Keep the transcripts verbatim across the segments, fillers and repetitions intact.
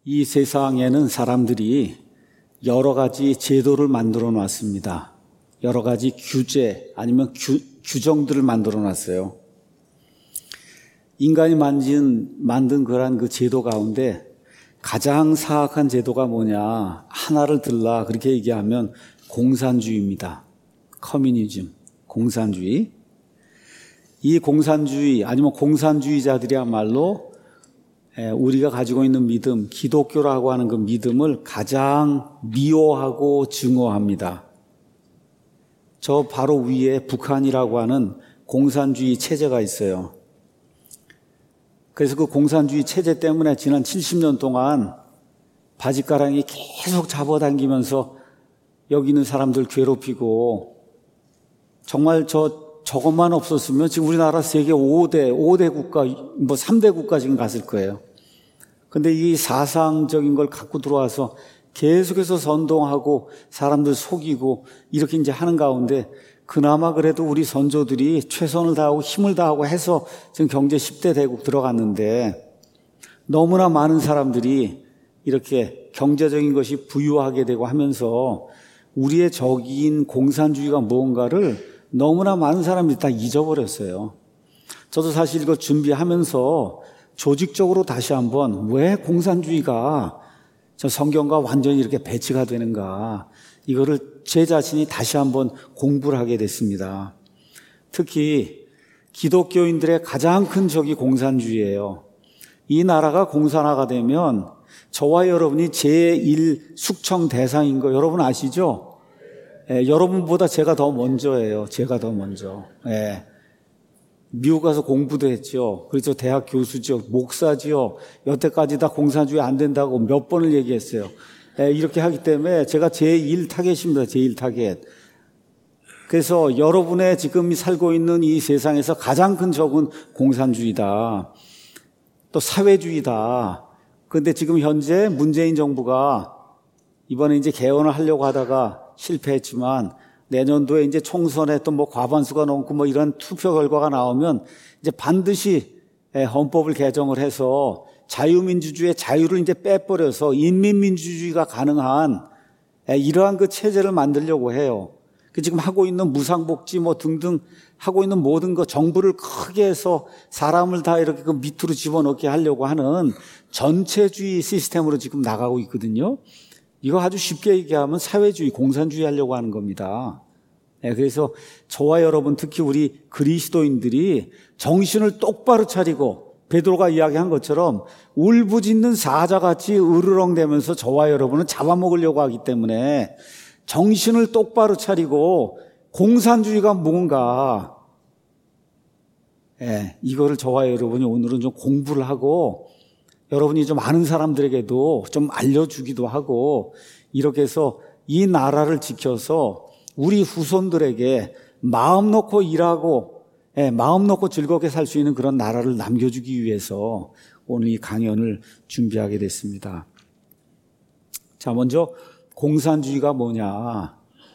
이 세상에는 사람들이 여러 가지 제도를 만들어 놨습니다. 여러 가지 규제 아니면 규, 규정들을 만들어 놨어요. 인간이 만진, 만든 그러한 그 제도 가운데 가장 사악한 제도가 뭐냐, 하나를 들라 그렇게 얘기하면 공산주의입니다. 커뮤니즘, 공산주의. 이 공산주의 아니면 공산주의자들이야말로 우리가 가지고 있는 믿음, 기독교라고 하는 그 믿음을 가장 미워하고 증오합니다. 저 바로 위에 북한이라고 하는 공산주의 체제가 있어요. 그래서 그 공산주의 체제 때문에 지난 칠십 년 동안 바짓가랑이 계속 잡아당기면서 여기 있는 사람들 괴롭히고, 정말 저 저것만 없었으면 지금 우리나라 세계 오 대, 오 대 국가, 뭐 삼 대 국가 지금 갔을 거예요. 근데 이 사상적인 걸 갖고 들어와서 계속해서 선동하고 사람들 속이고 이렇게 이제 하는 가운데, 그나마 그래도 우리 선조들이 최선을 다하고 힘을 다하고 해서 지금 경제 십 대 대국 들어갔는데, 너무나 많은 사람들이 이렇게 경제적인 것이 부유하게 되고 하면서 우리의 적인 공산주의가 무언가를 너무나 많은 사람들이 다 잊어버렸어요. 저도 사실 이거 준비하면서 조직적으로 다시 한번 왜 공산주의가 저 성경과 완전히 이렇게 배치가 되는가, 이거를 제 자신이 다시 한번 공부를 하게 됐습니다. 특히 기독교인들의 가장 큰 적이 공산주의예요. 이 나라가 공산화가 되면 저와 여러분이 제일 숙청 대상인 거 여러분 아시죠? 예, 여러분보다 제가 더 먼저예요. 제가 더 먼저. 예. 미국 가서 공부도 했죠. 그래서 대학 교수죠. 목사지요. 여태까지 다 공산주의 안 된다고 몇 번을 얘기했어요. 예, 이렇게 하기 때문에 제가 제일 타겟입니다. 제일 타겟. 그래서 여러분의 지금 살고 있는 이 세상에서 가장 큰 적은 공산주의다. 또 사회주의다. 그런데 지금 현재 문재인 정부가 이번에 이제 개헌을 하려고 하다가 실패했지만, 내년도에 이제 총선에 또 뭐 과반수가 넘고 뭐 이런 투표 결과가 나오면 이제 반드시 헌법을 개정을 해서 자유민주주의의 자유를 이제 빼버려서 인민민주주의가 가능한 이러한 그 체제를 만들려고 해요. 그 지금 하고 있는 무상복지 뭐 등등 하고 있는 모든 거 정부를 크게 해서 사람을 다 이렇게 그 밑으로 집어넣게 하려고 하는 전체주의 시스템으로 지금 나가고 있거든요. 이거 아주 쉽게 얘기하면 사회주의, 공산주의 하려고 하는 겁니다. 네, 그래서 저와 여러분, 특히 우리 그리스도인들이 정신을 똑바로 차리고 베드로가 이야기한 것처럼 울부짖는 사자같이 으르렁대면서 저와 여러분은 잡아먹으려고 하기 때문에 정신을 똑바로 차리고 공산주의가 뭔가, 네, 이거를 저와 여러분이 오늘은 좀 공부를 하고 여러분이 좀 아는 사람들에게도 좀 알려주기도 하고, 이렇게 해서 이 나라를 지켜서 우리 후손들에게 마음 놓고 일하고, 예, 마음 놓고 즐겁게 살 수 있는 그런 나라를 남겨주기 위해서 오늘 이 강연을 준비하게 됐습니다. 자, 먼저 공산주의가 뭐냐?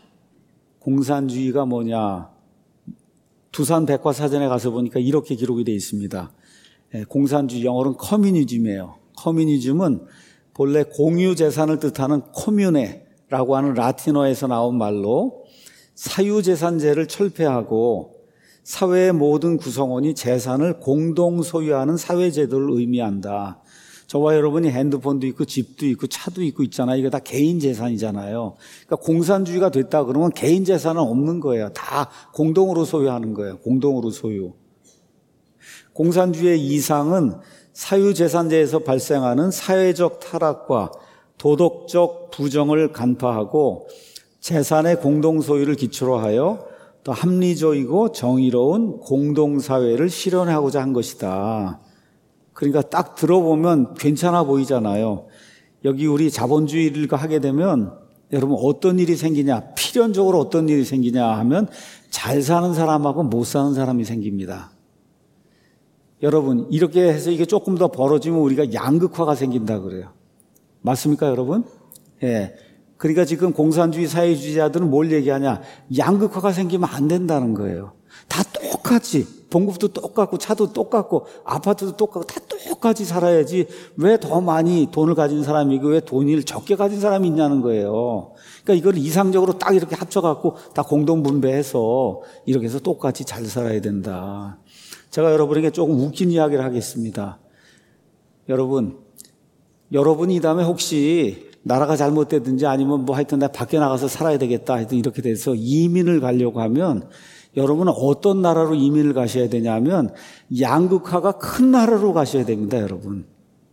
공산주의가 뭐냐? 두산 백과사전에 가서 보니까 이렇게 기록이 되어 있습니다. 공산주의, 영어로는 커뮤니즘이에요. 커뮤니즘은 본래 공유 재산을 뜻하는 코뮤네라고 하는 라틴어에서 나온 말로 사유재산제를 철폐하고 사회의 모든 구성원이 재산을 공동 소유하는 사회제도를 의미한다. 저와 여러분이 핸드폰도 있고 집도 있고 차도 있고 있잖아요. 이거 다 개인 재산이잖아요. 그러니까 공산주의가 됐다 그러면 개인 재산은 없는 거예요. 다 공동으로 소유하는 거예요. 공동으로 소유. 공산주의의 이상은 사유재산제에서 발생하는 사회적 타락과 도덕적 부정을 간파하고 재산의 공동소유를 기초로 하여 또 합리적이고 정의로운 공동사회를 실현하고자 한 것이다. 그러니까 딱 들어보면 괜찮아 보이잖아요. 여기 우리 자본주의를 하게 되면 여러분 어떤 일이 생기냐, 필연적으로 어떤 일이 생기냐 하면 잘 사는 사람하고 못 사는 사람이 생깁니다. 여러분, 이렇게 해서 이게 조금 더 벌어지면 우리가 양극화가 생긴다 그래요. 맞습니까, 여러분? 예. 그러니까 지금 공산주의 사회주의자들은 뭘 얘기하냐? 양극화가 생기면 안 된다는 거예요. 다 똑같이 봉급도 똑같고 차도 똑같고 아파트도 똑같고 다 똑같이 살아야지 왜 더 많이 돈을 가진 사람이고 왜 돈을 적게 가진 사람이 있냐는 거예요. 그러니까 이걸 이상적으로 딱 이렇게 합쳐갖고 다 공동분배해서 이렇게 해서 똑같이 잘 살아야 된다. 제가 여러분에게 조금 웃긴 이야기를 하겠습니다. 여러분, 여러분이 이 다음에 혹시 나라가 잘못되든지 아니면 뭐 하여튼 나 밖에 나가서 살아야 되겠다 하여튼 이렇게 돼서 이민을 가려고 하면 여러분은 어떤 나라로 이민을 가셔야 되냐면 양극화가 큰 나라로 가셔야 됩니다, 여러분.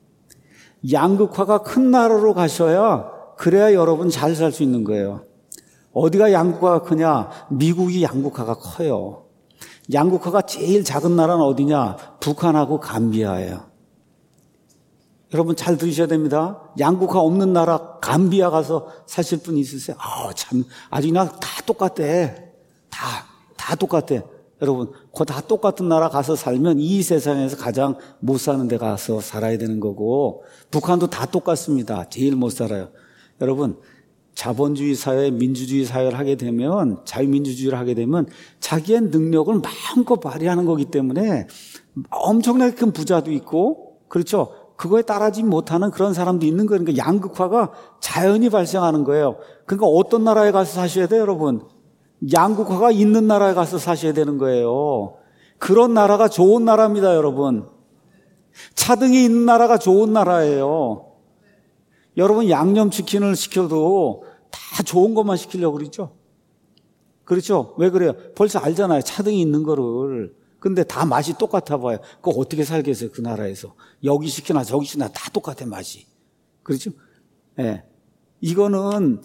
양극화가 큰 나라로 가셔야 그래야 여러분 잘 살 수 있는 거예요. 어디가 양극화가 크냐? 미국이 양극화가 커요. 양극화가 제일 작은 나라는 어디냐? 북한하고 감비아예요. 여러분 잘 들으셔야 됩니다. 양극화 없는 나라 감비아 가서 사실 분 있으세요? 아, 참 아주 그냥 다 똑같대. 다, 다 똑같대. 여러분, 그 다 똑같은 나라 가서 살면 이 세상에서 가장 못 사는 데 가서 살아야 되는 거고 북한도 다 똑같습니다. 제일 못 살아요. 여러분, 자본주의 사회, 민주주의 사회를 하게 되면 자유민주주의를 하게 되면 자기의 능력을 마음껏 발휘하는 거기 때문에 엄청나게 큰 부자도 있고 그렇죠. 그거에 따라지 못하는 그런 사람도 있는 거예요. 그러니까 양극화가 자연히 발생하는 거예요. 그러니까 어떤 나라에 가서 사셔야 돼요, 여러분? 양극화가 있는 나라에 가서 사셔야 되는 거예요. 그런 나라가 좋은 나라입니다, 여러분. 차등이 있는 나라가 좋은 나라예요. 여러분 양념치킨을 시켜도 다 좋은 것만 시키려고 그러죠. 그렇죠? 왜 그래요? 벌써 알잖아요. 차등이 있는 거를. 근데 다 맛이 똑같아 봐요. 그거 어떻게 살겠어요, 그 나라에서. 여기 시키나 저기 시키나 다 똑같아, 맛이. 그렇죠? 예. 네. 이거는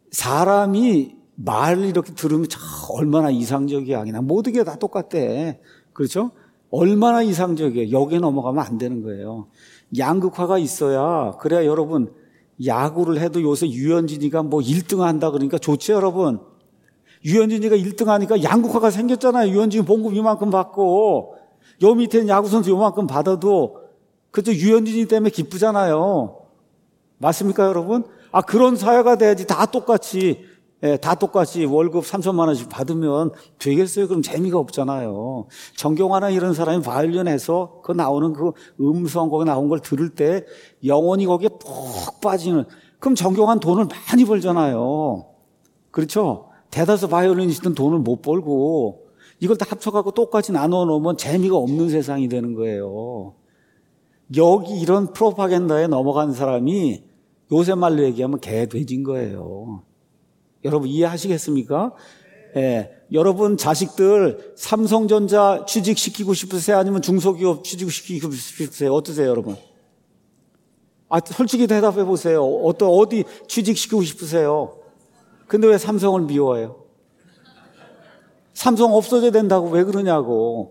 사람이 말을 이렇게 들으면 참 얼마나 이상적이야. 그냥 모든 게 다 똑같대. 그렇죠? 얼마나 이상적이에요. 여기에 넘어가면 안 되는 거예요. 양극화가 있어야, 그래야 여러분, 야구를 해도 요새 유현진이가 뭐 일 등 한다 그러니까 좋지, 여러분. 유현진이가 일 등 하니까 양극화가 생겼잖아요. 유현진이 봉급 이만큼 받고, 요 밑에는 야구선수 요만큼 받아도, 그죠? 유현진이 때문에 기쁘잖아요. 맞습니까, 여러분? 아, 그런 사회가 돼야지 다 똑같이, 예, 다 똑같이 월급 삼천만 원씩 받으면 되겠어요? 그럼 재미가 없잖아요. 정경화나 이런 사람이 바이올린 해서 그 나오는 그 음성 거기 나온 걸 들을 때 영혼이 거기에 푹 빠지는, 그럼 정경화는 돈을 많이 벌잖아요. 그렇죠? 대다수 바이올리니스트는 돈을 못 벌고 이걸 다 합쳐갖고 똑같이 나눠 놓으면 재미가 없는 세상이 되는 거예요. 여기 이런 프로파간다에 넘어간 사람이 요새 말로 얘기하면 개돼진 거예요. 여러분 이해하시겠습니까? 예, 여러분 자식들 삼성전자 취직시키고 싶으세요? 아니면 중소기업 취직시키고 싶으세요? 어떠세요, 여러분? 아, 솔직히 대답해 보세요. 어떤 어디 취직시키고 싶으세요? 근데 왜 삼성을 미워해요? 삼성 없어져야 된다고 왜 그러냐고.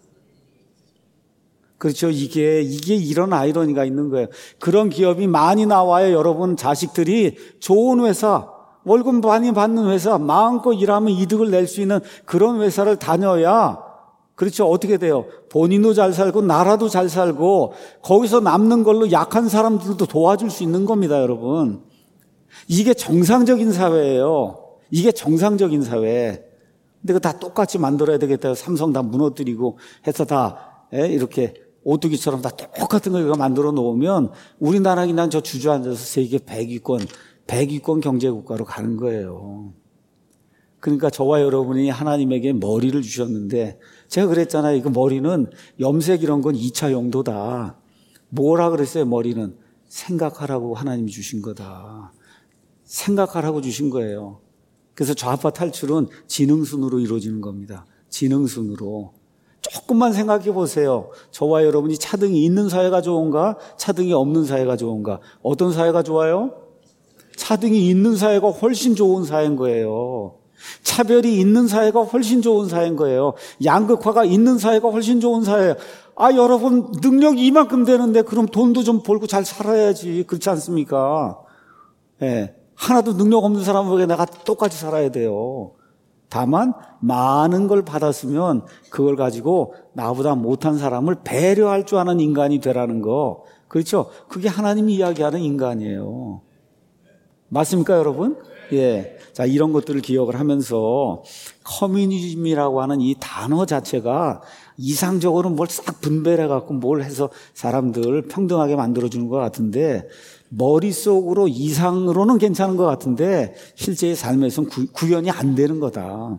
그렇죠. 이게, 이게 이런 아이러니가 있는 거예요. 그런 기업이 많이 나와야 여러분 자식들이 좋은 회사, 월급 많이 받는 회사, 마음껏 일하면 이득을 낼 수 있는 그런 회사를 다녀야, 그렇죠. 어떻게 돼요? 본인도 잘 살고, 나라도 잘 살고, 거기서 남는 걸로 약한 사람들도 도와줄 수 있는 겁니다, 여러분. 이게 정상적인 사회예요. 이게 정상적인 사회. 근데 그거 다 똑같이 만들어야 되겠다. 삼성 다 무너뜨리고 해서 다 이렇게 오뚜기처럼 다 똑같은 걸 만들어 놓으면 우리나라가 그냥 저 주저앉아서 세계 백 위권, 백 위권 경제국가로 가는 거예요. 그러니까 저와 여러분이 하나님에게 머리를 주셨는데 제가 그랬잖아요. 이거 머리는 염색 이런 건 이 차 용도다. 뭐라 그랬어요, 머리는? 생각하라고 하나님이 주신 거다. 생각하라고 주신 거예요. 그래서 좌파 탈출은 지능순으로 이루어지는 겁니다. 지능순으로. 조금만 생각해 보세요. 저와 여러분이 차등이 있는 사회가 좋은가? 차등이 없는 사회가 좋은가? 어떤 사회가 좋아요? 차등이 있는 사회가 훨씬 좋은 사회인 거예요. 차별이 있는 사회가 훨씬 좋은 사회인 거예요. 양극화가 있는 사회가 훨씬 좋은 사회예요. 아, 여러분 능력이 이만큼 되는데 그럼 돈도 좀 벌고 잘 살아야지. 그렇지 않습니까? 예. 네. 하나도 능력 없는 사람에게 내가 똑같이 살아야 돼요. 다만 많은 걸 받았으면 그걸 가지고 나보다 못한 사람을 배려할 줄 아는 인간이 되라는 거. 그렇죠? 그게 하나님이 이야기하는 인간이에요. 맞습니까, 여러분? 예. 자, 이런 것들을 기억을 하면서 커뮤니즘이라고 하는 이 단어 자체가 이상적으로 뭘 싹 분별해갖고 뭘 해서 사람들 평등하게 만들어주는 것 같은데 머릿속으로 이상으로는 괜찮은 것 같은데 실제의 삶에서는 구, 구현이 안 되는 거다.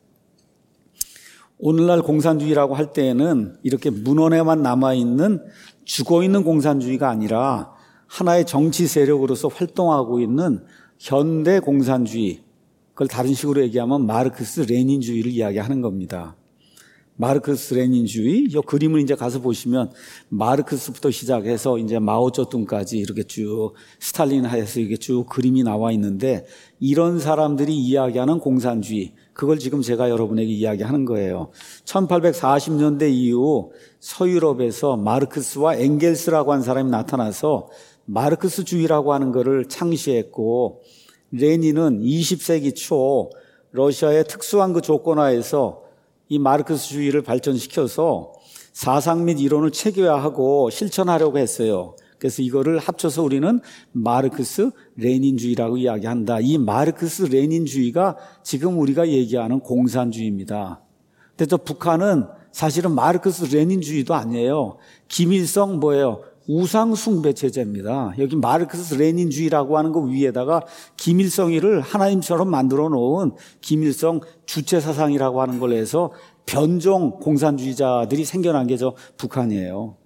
오늘날 공산주의라고 할 때에는 이렇게 문헌에만 남아있는 죽어있는 공산주의가 아니라 하나의 정치 세력으로서 활동하고 있는 현대 공산주의, 그걸 다른 식으로 얘기하면 마르크스 레닌주의를 이야기하는 겁니다. 마르크스 레닌주의, 이 그림을 이제 가서 보시면 마르크스부터 시작해서 이제 마오쩌둥까지 이렇게 쭉 스탈린 하에서 이게 쭉 그림이 나와 있는데 이런 사람들이 이야기하는 공산주의, 그걸 지금 제가 여러분에게 이야기하는 거예요. 천팔백사십 년대 이후 서유럽에서 마르크스와 엥겔스라고 하는 사람이 나타나서 마르크스주의라고 하는 것을 창시했고 레닌은 이십 세기 초 러시아의 특수한 그 조건하에서 이 마르크스주의를 발전시켜서 사상 및 이론을 체계화하고 실천하려고 했어요. 그래서 이거를 합쳐서 우리는 마르크스 레닌주의라고 이야기한다. 이 마르크스 레닌주의가 지금 우리가 얘기하는 공산주의입니다. 근데 저 북한은 사실은 마르크스 레닌주의도 아니에요. 김일성 뭐예요? 우상숭배 체제입니다. 여기 마르크스 레닌주의라고 하는 거 위에다가 김일성이를 하나님처럼 만들어 놓은 김일성 주체사상이라고 하는 걸 해서 변종 공산주의자들이 생겨난 게 저 북한이에요.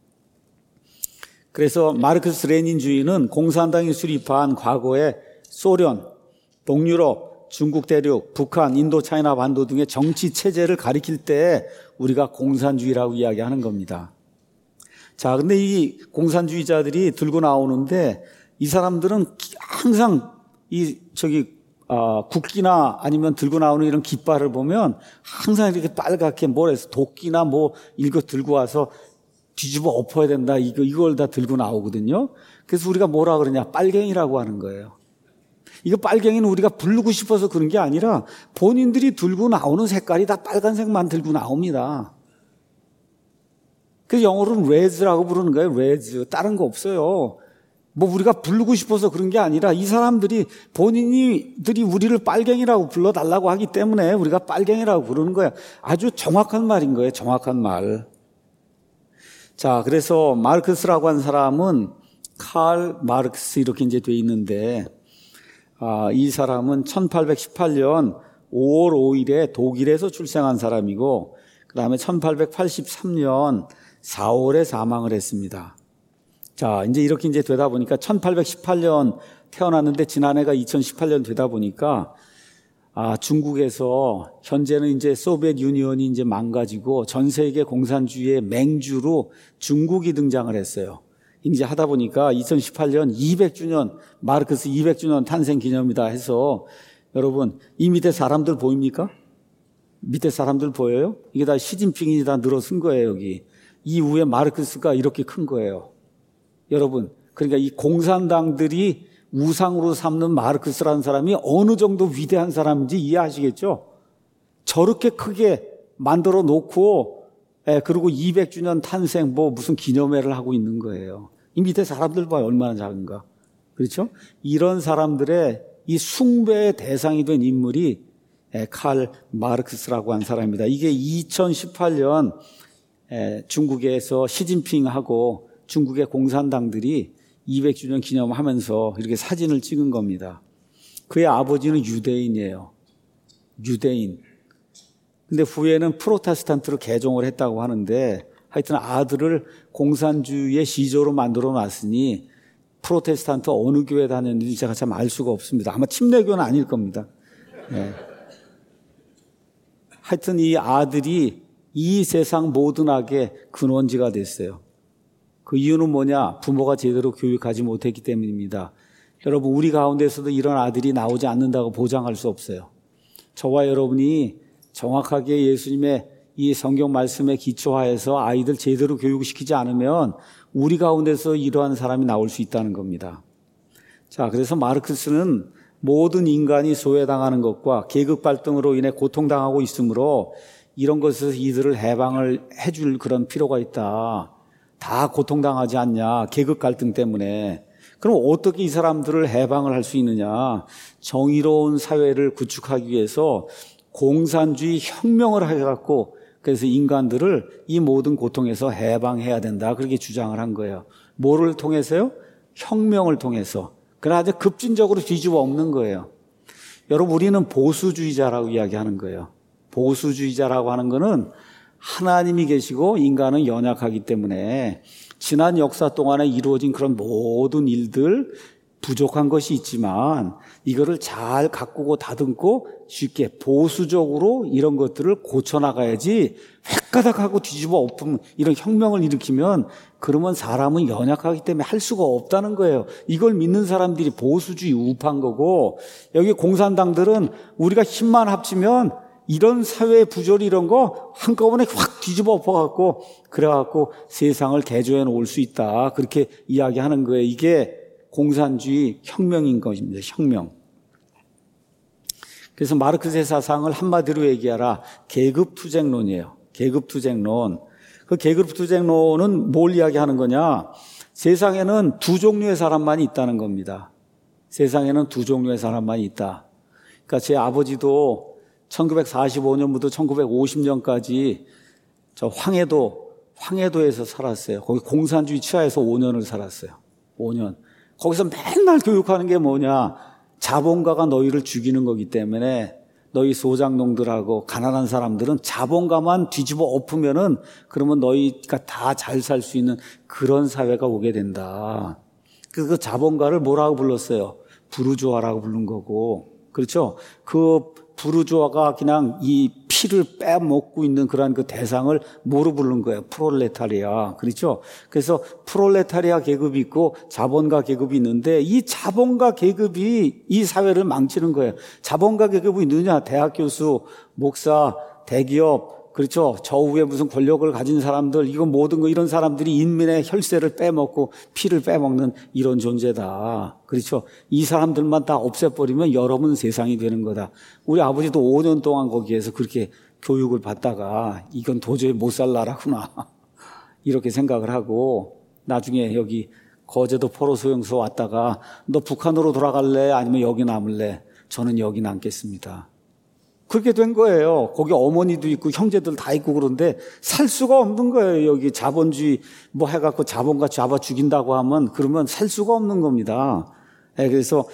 그래서 마르크스 레닌주의는 공산당이 수립한 과거의 소련, 동유럽, 중국 대륙, 북한, 인도 차이나 반도 등의 정치 체제를 가리킬 때 우리가 공산주의라고 이야기하는 겁니다. 자, 근데 이 공산주의자들이 들고 나오는데 이 사람들은 항상 이 저기 어, 국기나 아니면 들고 나오는 이런 깃발을 보면 항상 이렇게 빨갛게 뭘 해서 도끼나 뭐 이거 들고 와서 뒤집어 엎어야 된다. 이거 이걸 다 들고 나오거든요. 그래서 우리가 뭐라 그러냐? 빨갱이라고 하는 거예요. 이거 빨갱이는 우리가 부르고 싶어서 그런 게 아니라 본인들이 들고 나오는 색깔이 다 빨간색만 들고 나옵니다. 그래서 영어로는 red라고 부르는 거예요. red. 다른 거 없어요. 뭐 우리가 부르고 싶어서 그런 게 아니라 이 사람들이 본인들이 우리를 빨갱이라고 불러달라고 하기 때문에 우리가 빨갱이라고 부르는 거야. 아주 정확한 말인 거예요. 정확한 말. 자, 그래서 마르크스라고 한 사람은 칼 마르크스 이렇게 이제 돼 있는데 아, 이 사람은 천팔백십팔 년 오월 오일에 독일에서 출생한 사람이고 그 다음에 천팔백팔십삼 년 사월에 사망을 했습니다. 자, 이제 이렇게 이제 되다 보니까 천팔백십팔 년 태어났는데 지난해가 이천십팔 년 되다 보니까 아, 중국에서 현재는 이제 소비에트 유니언이 이제 망가지고 전 세계 공산주의의 맹주로 중국이 등장을 했어요. 이제 하다 보니까 이천십팔 년 이백 주년, 마르크스 이백 주년 탄생 기념이다 해서 여러분, 이 밑에 사람들 보입니까? 밑에 사람들 보여요? 이게 다 시진핑이 다 늘어선 거예요, 여기. 이 위에 마르크스가 이렇게 큰 거예요. 여러분, 그러니까 이 공산당들이 우상으로 삼는 마르크스라는 사람이 어느 정도 위대한 사람인지 이해하시겠죠? 저렇게 크게 만들어 놓고, 예, 그리고 이백 주년 탄생 뭐 무슨 기념회를 하고 있는 거예요. 이 밑에 사람들 봐요, 얼마나 작은가. 그렇죠? 이런 사람들의 이 숭배의 대상이 된 인물이 예, 칼 마르크스라고 한 사람입니다. 이게 이천십팔 년 예, 중국에서 시진핑하고 중국의 공산당들이 이백 주년 기념하면서 이렇게 사진을 찍은 겁니다. 그의 아버지는 유대인이에요. 유대인. 근데 후에는 프로테스탄트로 개종을 했다고 하는데 하여튼 아들을 공산주의의 시조로 만들어 놨으니 프로테스탄트 어느 교회 다녔는지 제가 참 알 수가 없습니다. 아마 침례교는 아닐 겁니다. 네. 하여튼 이 아들이 이 세상 모든 악의 근원지가 됐어요. 그 이유는 뭐냐? 부모가 제대로 교육하지 못했기 때문입니다. 여러분, 우리 가운데서도 이런 아들이 나오지 않는다고 보장할 수 없어요. 저와 여러분이 정확하게 예수님의 이 성경 말씀에 기초하여서 아이들 제대로 교육시키지 않으면 우리 가운데서 이러한 사람이 나올 수 있다는 겁니다. 자, 그래서 마르크스는 모든 인간이 소외당하는 것과 계급 갈등으로 인해 고통당하고 있으므로 이런 것에서 이들을 해방을 해줄 그런 필요가 있다. 다 고통당하지 않냐, 계급 갈등 때문에. 그럼 어떻게 이 사람들을 해방을 할 수 있느냐? 정의로운 사회를 구축하기 위해서 공산주의 혁명을 해갖고 그래서 인간들을 이 모든 고통에서 해방해야 된다. 그렇게 주장을 한 거예요. 뭐를 통해서요? 혁명을 통해서. 그러나 아주 급진적으로 뒤집어 엎는 거예요. 여러분, 우리는 보수주의자라고 이야기하는 거예요. 보수주의자라고 하는 거는 하나님이 계시고 인간은 연약하기 때문에 지난 역사 동안에 이루어진 그런 모든 일들, 부족한 것이 있지만 이거를 잘 가꾸고 다듬고 쉽게 보수적으로 이런 것들을 고쳐나가야지 획가닥하고 뒤집어 엎으면 이런 혁명을 일으키면 그러면 사람은 연약하기 때문에 할 수가 없다는 거예요. 이걸 믿는 사람들이 보수주의 우파인 거고, 여기 공산당들은 우리가 힘만 합치면 이런 사회 부조리 이런 거 한꺼번에 확 뒤집어 엎어갖고 그래갖고 세상을 개조해 놓을 수 있다. 그렇게 이야기하는 거예요. 이게 공산주의 혁명인 것입니다. 혁명. 그래서 마르크스의 사상을 한마디로 얘기하라. 계급투쟁론이에요. 계급투쟁론. 그 계급투쟁론은 뭘 이야기하는 거냐? 세상에는 두 종류의 사람만이 있다는 겁니다. 세상에는 두 종류의 사람만이 있다. 그러니까 제 아버지도 천구백사십오 년부터 천구백오십 년까지 저 황해도, 황해도에서 살았어요. 거기 공산주의 치하에서 오 년을 살았어요. 오 년. 거기서 맨날 교육하는 게 뭐냐? 자본가가 너희를 죽이는 거기 때문에 너희 소장농들하고 가난한 사람들은 자본가만 뒤집어 엎으면은 그러면 너희가 다 잘 살 수 있는 그런 사회가 오게 된다. 그 자본가를 뭐라고 불렀어요? 부르주아라고 부른 거고. 그렇죠? 그 부르주아가 그냥 이 피를 빼먹고 있는 그런 그 대상을 뭐로 부른 거예요? 프롤레타리아. 그렇죠? 그래서 프롤레타리아 계급이 있고 자본가 계급이 있는데 이 자본가 계급이 이 사회를 망치는 거예요. 자본가 계급이 있느냐? 대학 교수, 목사, 대기업, 그렇죠? 저 위에 무슨 권력을 가진 사람들, 이건 모든 거 이런 사람들이 인민의 혈세를 빼먹고 피를 빼먹는 이런 존재다. 그렇죠? 이 사람들만 다 없애버리면 여러분 세상이 되는 거다. 우리 아버지도 오 년 동안 거기에서 그렇게 교육을 받다가 이건 도저히 못 살 나라구나. 이렇게 생각을 하고 나중에 여기 거제도 포로소용소 왔다가 너 북한으로 돌아갈래? 아니면 여기 남을래? 저는 여기 남겠습니다. 그렇게 된 거예요. 거기 어머니도 있고 형제들 다 있고 그런데 살 수가 없는 거예요. 여기 자본주의 뭐 해갖고 자본가 잡아 죽인다고 하면 그러면 살 수가 없는 겁니다. 네, 그래서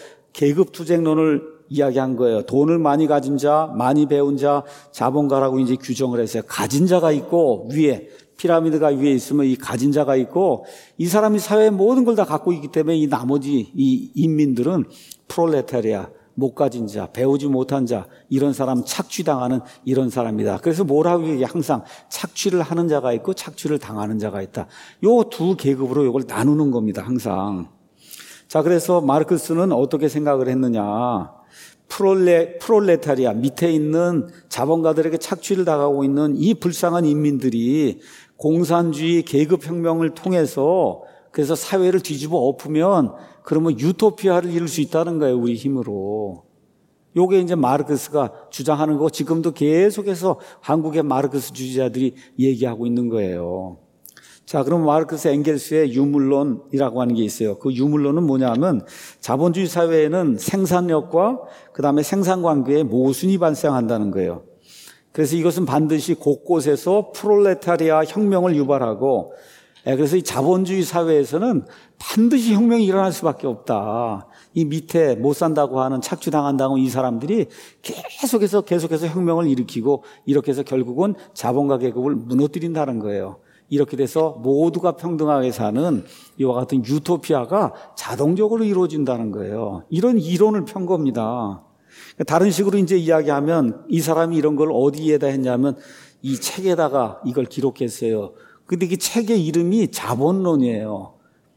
계급투쟁론을 이야기한 거예요. 돈을 많이 가진 자, 많이 배운 자, 자본가라고 이제 규정을 했어요. 가진 자가 있고 위에 피라미드가 위에 있으면 이 가진 자가 있고 이 사람이 사회의 모든 걸 다 갖고 있기 때문에 이 나머지 이 인민들은 프롤레타리아, 못 가진 자, 배우지 못한 자, 이런 사람 착취당하는 이런 사람이다. 그래서 뭐라고 얘기해? 항상 착취를 하는 자가 있고 착취를 당하는 자가 있다. 요 두 계급으로 이걸 나누는 겁니다. 항상. 자, 그래서 마르크스는 어떻게 생각을 했느냐? 프롤레, 프롤레타리아, 밑에 있는 자본가들에게 착취를 당하고 있는 이 불쌍한 인민들이 공산주의 계급혁명을 통해서 그래서 사회를 뒤집어 엎으면 그러면 유토피아를 이룰 수 있다는 거예요. 우리 힘으로. 요게 이제 마르크스가 주장하는 거고 지금도 계속해서 한국의 마르크스 주의자들이 얘기하고 있는 거예요. 자, 그럼 마르크스 엥겔스의 유물론이라고 하는 게 있어요. 그 유물론은 뭐냐면 자본주의 사회에는 생산력과 그다음에 생산관계에 모순이 발생한다는 거예요. 그래서 이것은 반드시 곳곳에서 프롤레타리아 혁명을 유발하고 그래서 이 자본주의 사회에서는 반드시 혁명이 일어날 수밖에 없다. 이 밑에 못 산다고 하는 착취당한다고 이 사람들이 계속해서 계속해서 혁명을 일으키고 이렇게 해서 결국은 자본가 계급을 무너뜨린다는 거예요. 이렇게 돼서 모두가 평등하게 사는 이와 같은 유토피아가 자동적으로 이루어진다는 거예요. 이런 이론을 편 겁니다. 다른 식으로 이제 이야기하면 이 사람이 이런 걸 어디에다 했냐면 이 책에다가 이걸 기록했어요. 근데 그 책의 이름이 자본론이에요.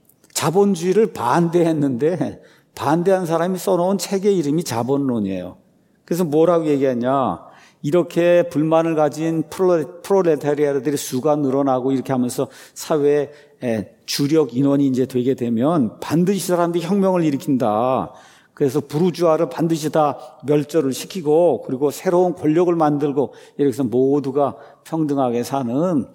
자본주의를 반대했는데 반대한 사람이 써놓은 책의 이름이 자본론이에요. 그래서 뭐라고 얘기했냐? 이렇게 불만을 가진 프롤레타리아들의 수가 늘어나고 이렇게 하면서 사회에 주력 인원이 이제 되게 되면 반드시 사람들이 혁명을 일으킨다. 그래서 부르주아를 반드시 다 멸절을 시키고 그리고 새로운 권력을 만들고 이렇게 해서 모두가 평등하게 사는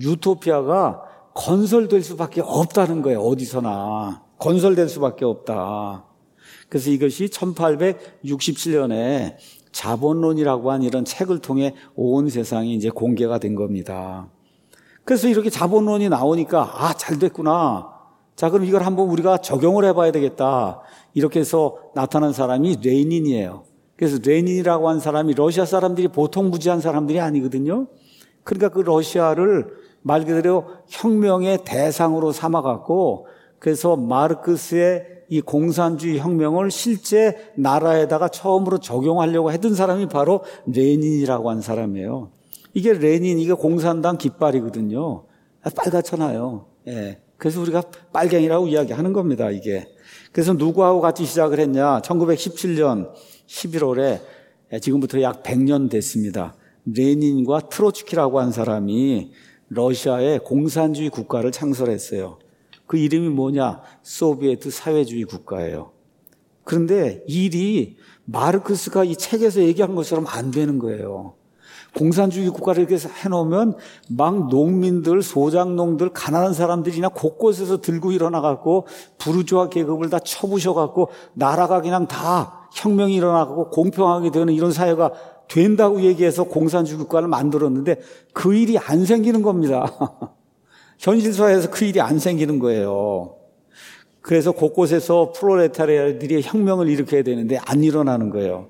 유토피아가 건설될 수밖에 없다는 거예요. 어디서나 건설될 수밖에 없다. 그래서 이것이 천팔백육십칠 년에 자본론이라고 한 이런 책을 통해 온 세상이 이제 공개가 된 겁니다. 그래서 이렇게 자본론이 나오니까 아, 잘 됐구나. 자, 그럼 이걸 한번 우리가 적용을 해봐야 되겠다. 이렇게 해서 나타난 사람이 레닌이에요. 그래서 레닌이라고 한 사람이 러시아 사람들이 보통 무지한 사람들이 아니거든요. 그러니까 그 러시아를 말 그대로 혁명의 대상으로 삼아갖고 그래서 마르크스의 이 공산주의 혁명을 실제 나라에다가 처음으로 적용하려고 했던 사람이 바로 레닌이라고 한 사람이에요. 이게 레닌, 이게 공산당 깃발이거든요. 빨갛잖아요. 예. 그래서 우리가 빨갱이라고 이야기하는 겁니다, 이게. 그래서 누구하고 같이 시작을 했냐? 천구백십칠 년 십일월에 지금부터 약 백 년 됐습니다. 레닌과 트로츠키라고 한 사람이 러시아의 공산주의 국가를 창설했어요. 그 이름이 뭐냐? 소비에트 사회주의 국가예요. 그런데 일이 마르크스가 이 책에서 얘기한 것처럼 안 되는 거예요. 공산주의 국가를 이렇게 해놓으면 막 농민들, 소작농들, 가난한 사람들이나 곳곳에서 들고 일어나갖고 부르주아 계급을 다 쳐부셔갖고 나라가 그냥 다 혁명이 일어나고 공평하게 되는 이런 사회가 된다고 얘기해서 공산주의 국가를 만들었는데 그 일이 안 생기는 겁니다. 현실 사회에서 그 일이 안 생기는 거예요. 그래서 곳곳에서 프롤레타리아들이 혁명을 일으켜야 되는데 안 일어나는 거예요.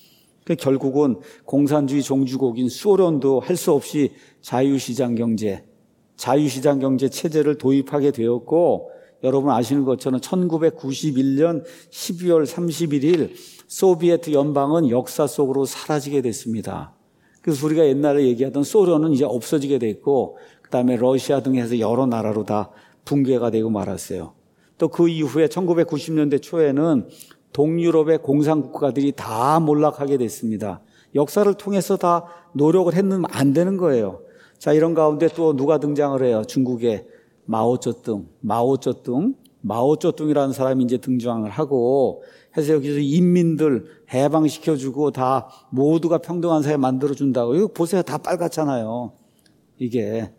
결국은 공산주의 종주국인 소련도 할 수 없이 자유시장 경제, 자유시장 경제 체제를 도입하게 되었고 여러분 아시는 것처럼 천구백구십일 년 십이월 삼십일 소비에트 연방은 역사 속으로 사라지게 됐습니다. 그래서 우리가 옛날에 얘기하던 소련은 이제 없어지게 됐고 그다음에 러시아 등에서 여러 나라로 다 붕괴가 되고 말았어요. 또 그 이후에 천구백구십 년대 초에는 동유럽의 공산국가들이 다 몰락하게 됐습니다. 역사를 통해서 다 노력을 했는데 안 되는 거예요. 자, 이런 가운데 또 누가 등장을 해요? 중국의 마오쩌둥, 마오쩌둥, 마오쩌둥이라는 사람이 이제 등장을 하고 해서 여기서 인민들 해방시켜주고 다 모두가 평등한 사회 만들어준다고. 이거 보세요. 다 빨갛잖아요. 이게.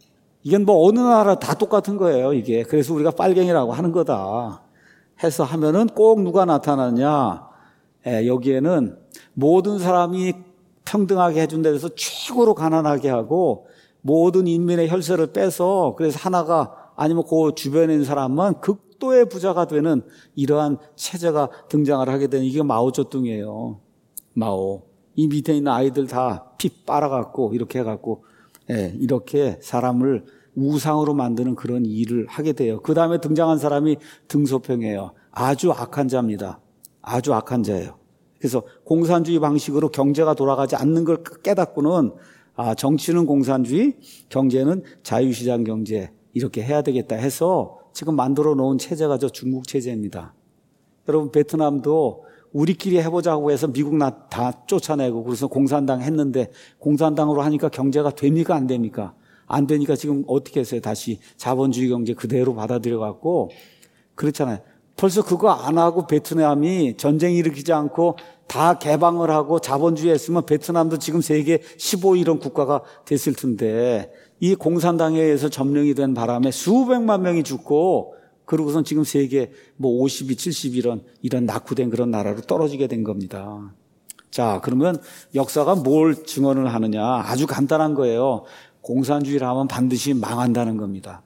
이건 뭐 어느 나라 다 똑같은 거예요. 이게. 그래서 우리가 빨갱이라고 하는 거다. 해서 하면은 꼭 누가 나타나냐. 예, 여기에는 모든 사람이 평등하게 해준다 해서 최고로 가난하게 하고 모든 인민의 혈세를 빼서 그래서 하나가 아니면 그 주변에 있는 사람만 극도의 부자가 되는 이러한 체제가 등장을 하게 되는 이게 마오쩌둥이에요. 마오. 이 밑에 있는 아이들 다 피 빨아갖고 이렇게 해갖고 예, 이렇게 사람을 우상으로 만드는 그런 일을 하게 돼요. 그 다음에 등장한 사람이 등소평이에요. 아주 악한 자입니다. 아주 악한 자예요. 그래서 공산주의 방식으로 경제가 돌아가지 않는 걸 깨닫고는 아, 정치는 공산주의, 경제는 자유시장 경제 이렇게 해야 되겠다 해서 지금 만들어 놓은 체제가 저 중국 체제입니다. 여러분 베트남도 우리끼리 해보자고 해서 미국 나 다 쫓아내고 그래서 공산당 했는데 공산당으로 하니까 경제가 됩니까 안 됩니까? 안 되니까 지금 어떻게 했어요? 다시 자본주의 경제 그대로 받아들여 갖고 그렇잖아요. 벌써 그거 안 하고 베트남이 전쟁 일으키지 않고 다 개방을 하고 자본주의 했으면 베트남도 지금 세계 십오 위 이런 국가가 됐을 텐데 이 공산당에 의해서 점령이 된 바람에 수백만 명이 죽고 그러고선 지금 세계 뭐 오십 위, 칠십 위 이런 이런 낙후된 그런 나라로 떨어지게 된 겁니다. 자, 그러면 역사가 뭘 증언을 하느냐? 아주 간단한 거예요. 공산주의를 하면 반드시 망한다는 겁니다.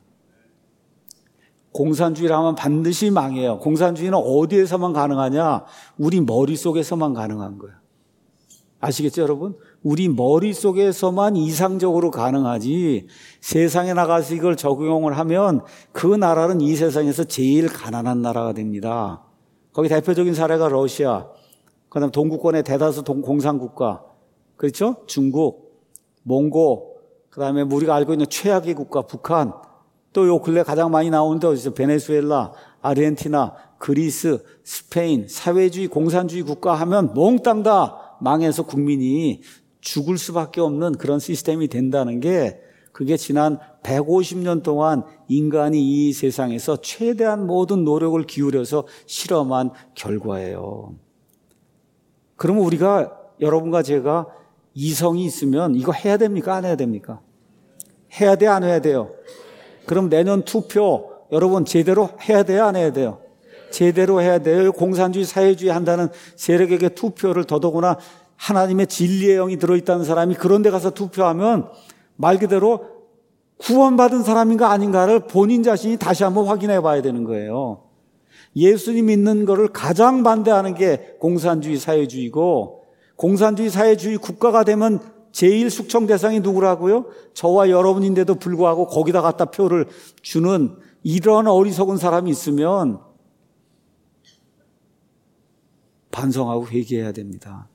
공산주의를 하면 반드시 망해요. 공산주의는 어디에서만 가능하냐? 우리 머릿속에서만 가능한 거예요. 아시겠죠, 여러분? 우리 머릿속에서만 이상적으로 가능하지 세상에 나가서 이걸 적용을 하면 그 나라는 이 세상에서 제일 가난한 나라가 됩니다. 거기 대표적인 사례가 러시아, 그다음 동구권의 대다수 동, 공산국가, 그렇죠? 중국, 몽고, 그다음에 우리가 알고 있는 최악의 국가 북한, 또 요 근래 가장 많이 나오는데 어디서 베네수엘라, 아르헨티나, 그리스, 스페인, 사회주의, 공산주의 국가 하면 몽땅 다 망해서 국민이 죽을 수밖에 없는 그런 시스템이 된다는 게 그게 지난 백오십 년 동안 인간이 이 세상에서 최대한 모든 노력을 기울여서 실험한 결과예요. 그러면 우리가 여러분과 제가 이성이 있으면 이거 해야 됩니까? 안 해야 됩니까? 해야 돼? 안 해야 돼요? 그럼 내년 투표 여러분 제대로 해야 돼요? 안 해야 돼요? 제대로 해야 돼요. 공산주의, 사회주의 한다는 세력에게 투표를 더더구나 하나님의 진리의 영이 들어있다는 사람이 그런 데 가서 투표하면 말 그대로 구원받은 사람인가 아닌가를 본인 자신이 다시 한번 확인해 봐야 되는 거예요. 예수님 믿는 거를 가장 반대하는 게 공산주의 사회주의고, 공산주의 사회주의 국가가 되면 제일 숙청 대상이 누구라고요? 저와 여러분인데도 불구하고 거기다 갖다 표를 주는 이런 어리석은 사람이 있으면 반성하고 회개해야 됩니다.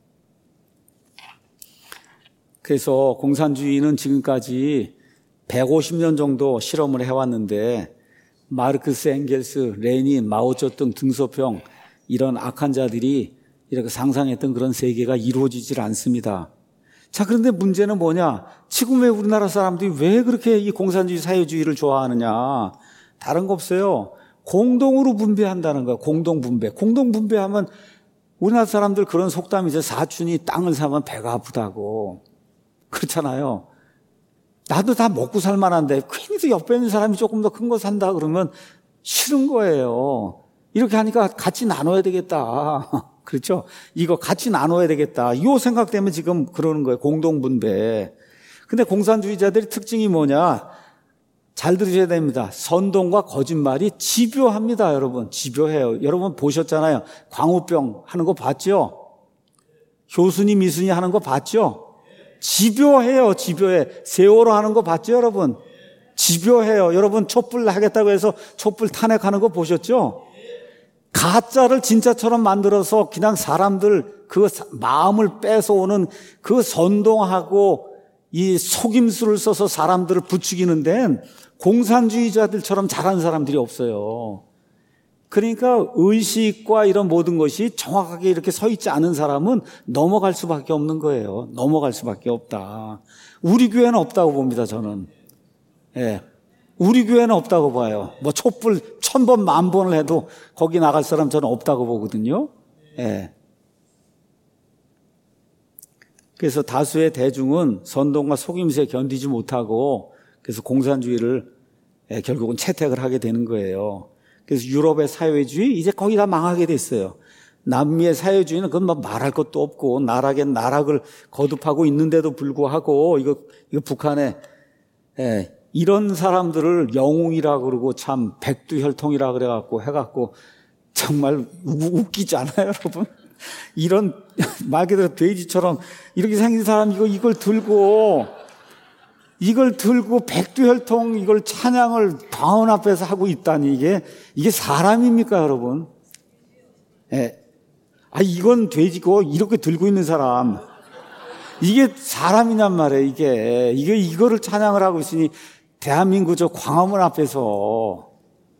그래서 공산주의는 지금까지 백오십 년 정도 실험을 해왔는데 마르크스, 엥겔스, 레닌, 마오쩌둥, 등소평 이런 악한 자들이 이렇게 상상했던 그런 세계가 이루어지질 않습니다. 자, 그런데 문제는 뭐냐? 지금 왜 우리나라 사람들이 왜 그렇게 이 공산주의 사회주의를 좋아하느냐? 다른 거 없어요. 공동으로 분배한다는 거야. 공동분배. 공동분배하면 우리나라 사람들 그런 속담이 이제 사촌이 땅을 사면 배가 아프다고. 그렇잖아요. 나도 다 먹고 살만한데 괜히 또 옆에 있는 사람이 조금 더 큰 거 산다 그러면 싫은 거예요. 이렇게 하니까 같이 나눠야 되겠다. 그렇죠? 이거 같이 나눠야 되겠다. 이 생각 때문에 지금 그러는 거예요. 공동분배. 근데 공산주의자들의 특징이 뭐냐? 잘 들으셔야 됩니다. 선동과 거짓말이 집요합니다, 여러분. 집요해요. 여러분 보셨잖아요. 광우병 하는 거 봤죠? 효순이 미순이 하는 거 봤죠? 집요해요, 집요해. 세월호 하는 거 봤죠, 여러분? 집요해요. 여러분 촛불 하겠다고 해서 촛불 탄핵하는 거 보셨죠? 가짜를 진짜처럼 만들어서 그냥 사람들 그 마음을 뺏어오는 그 선동하고 이 속임수를 써서 사람들을 부추기는 데는 공산주의자들처럼 잘하는 사람들이 없어요. 그러니까 의식과 이런 모든 것이 정확하게 이렇게 서 있지 않은 사람은 넘어갈 수밖에 없는 거예요. 넘어갈 수밖에 없다. 우리 교회는 없다고 봅니다, 저는. 예. 우리 교회는 없다고 봐요. 뭐 촛불 천 번, 만 번을 해도 거기 나갈 사람 저는 없다고 보거든요. 예. 그래서 다수의 대중은 선동과 속임수에 견디지 못하고 그래서 공산주의를 예, 결국은 채택을 하게 되는 거예요. 그래서 유럽의 사회주의 이제 거의 다 망하게 됐어요. 남미의 사회주의는 그건 뭐 말할 것도 없고 나락엔 나락을 거듭하고 있는데도 불구하고 이거 이거 북한에 예, 이런 사람들을 영웅이라 그러고 참 백두혈통이라 그래갖고 해갖고 정말 웃기지 않아요, 여러분? 이런 말 그대로 돼지처럼 이렇게 생긴 사람 이거 이걸 들고 이걸 들고 백두혈통 이걸 찬양을 방언 앞에서 하고 있다니 이게 이게 사람입니까, 여러분? 예. 아 이건 돼지고 이렇게 들고 있는 사람 이게 사람이란 말이에요. 이게 이게 이거를 찬양을 하고 있으니 대한민국 저 광화문 앞에서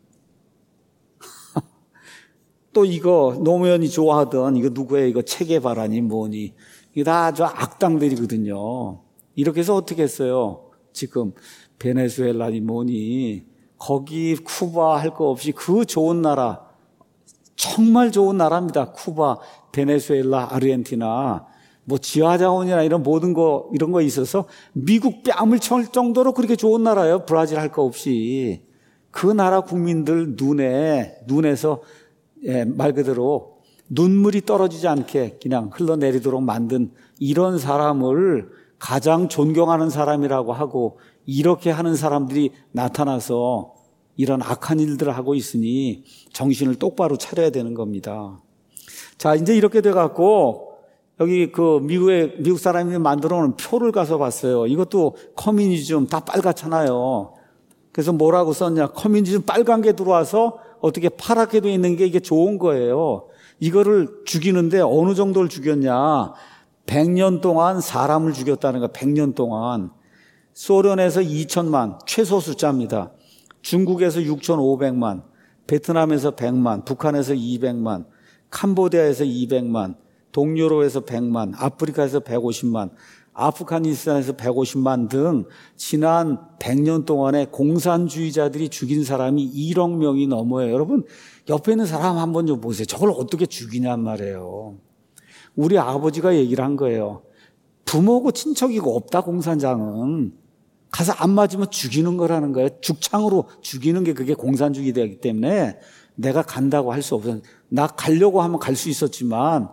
또 이거 노무현이 좋아하던 이거 누구예요? 이거 체게바라니 뭐니 이게 다 저 악당들이거든요. 이렇게 해서 어떻게 했어요? 지금 베네수엘라니 뭐니 거기 쿠바 할 거 없이 그 좋은 나라 정말 좋은 나라입니다. 쿠바, 베네수엘라, 아르헨티나 뭐 지하자원이나 이런 모든 거 이런 거 있어서 미국 뺨을 칠 정도로 그렇게 좋은 나라예요. 브라질 할 거 없이 그 나라 국민들 눈에 눈에서 예, 말 그대로 눈물이 떨어지지 않게 그냥 흘러내리도록 만든 이런 사람을 가장 존경하는 사람이라고 하고 이렇게 하는 사람들이 나타나서 이런 악한 일들을 하고 있으니 정신을 똑바로 차려야 되는 겁니다. 자, 이제 이렇게 돼갖고 여기 그 미국의 미국 사람이 만들어 놓은 표를 가서 봤어요. 이것도 커뮤니즘 다 빨갛잖아요. 그래서 뭐라고 썼냐? 커뮤니즘 빨간 게 들어와서 어떻게 파랗게 돼 있는 게 이게 좋은 거예요. 이거를 죽이는데 어느 정도를 죽였냐? 백 년 동안 사람을 죽였다는 거야. 백 년 동안. 소련에서 이천만 최소 숫자입니다. 중국에서 육천오백만, 베트남에서 백만, 북한에서 이백만, 캄보디아에서 이백만, 동유럽에서 백만, 아프리카에서 백오십만, 아프가니스탄에서 백오십만 등 지난 백 년 동안에 공산주의자들이 죽인 사람이 일억 명이 넘어요. 여러분 옆에 있는 사람 한번 좀 보세요. 저걸 어떻게 죽이냔 말이에요. 우리 아버지가 얘기를 한 거예요. 부모고 친척이고 없다 공산장은. 가서 안 맞으면 죽이는 거라는 거예요. 죽창으로 죽이는 게 그게 공산주의되기 때문에 내가 간다고 할 수 없어요. 나 가려고 하면 갈 수 있었지만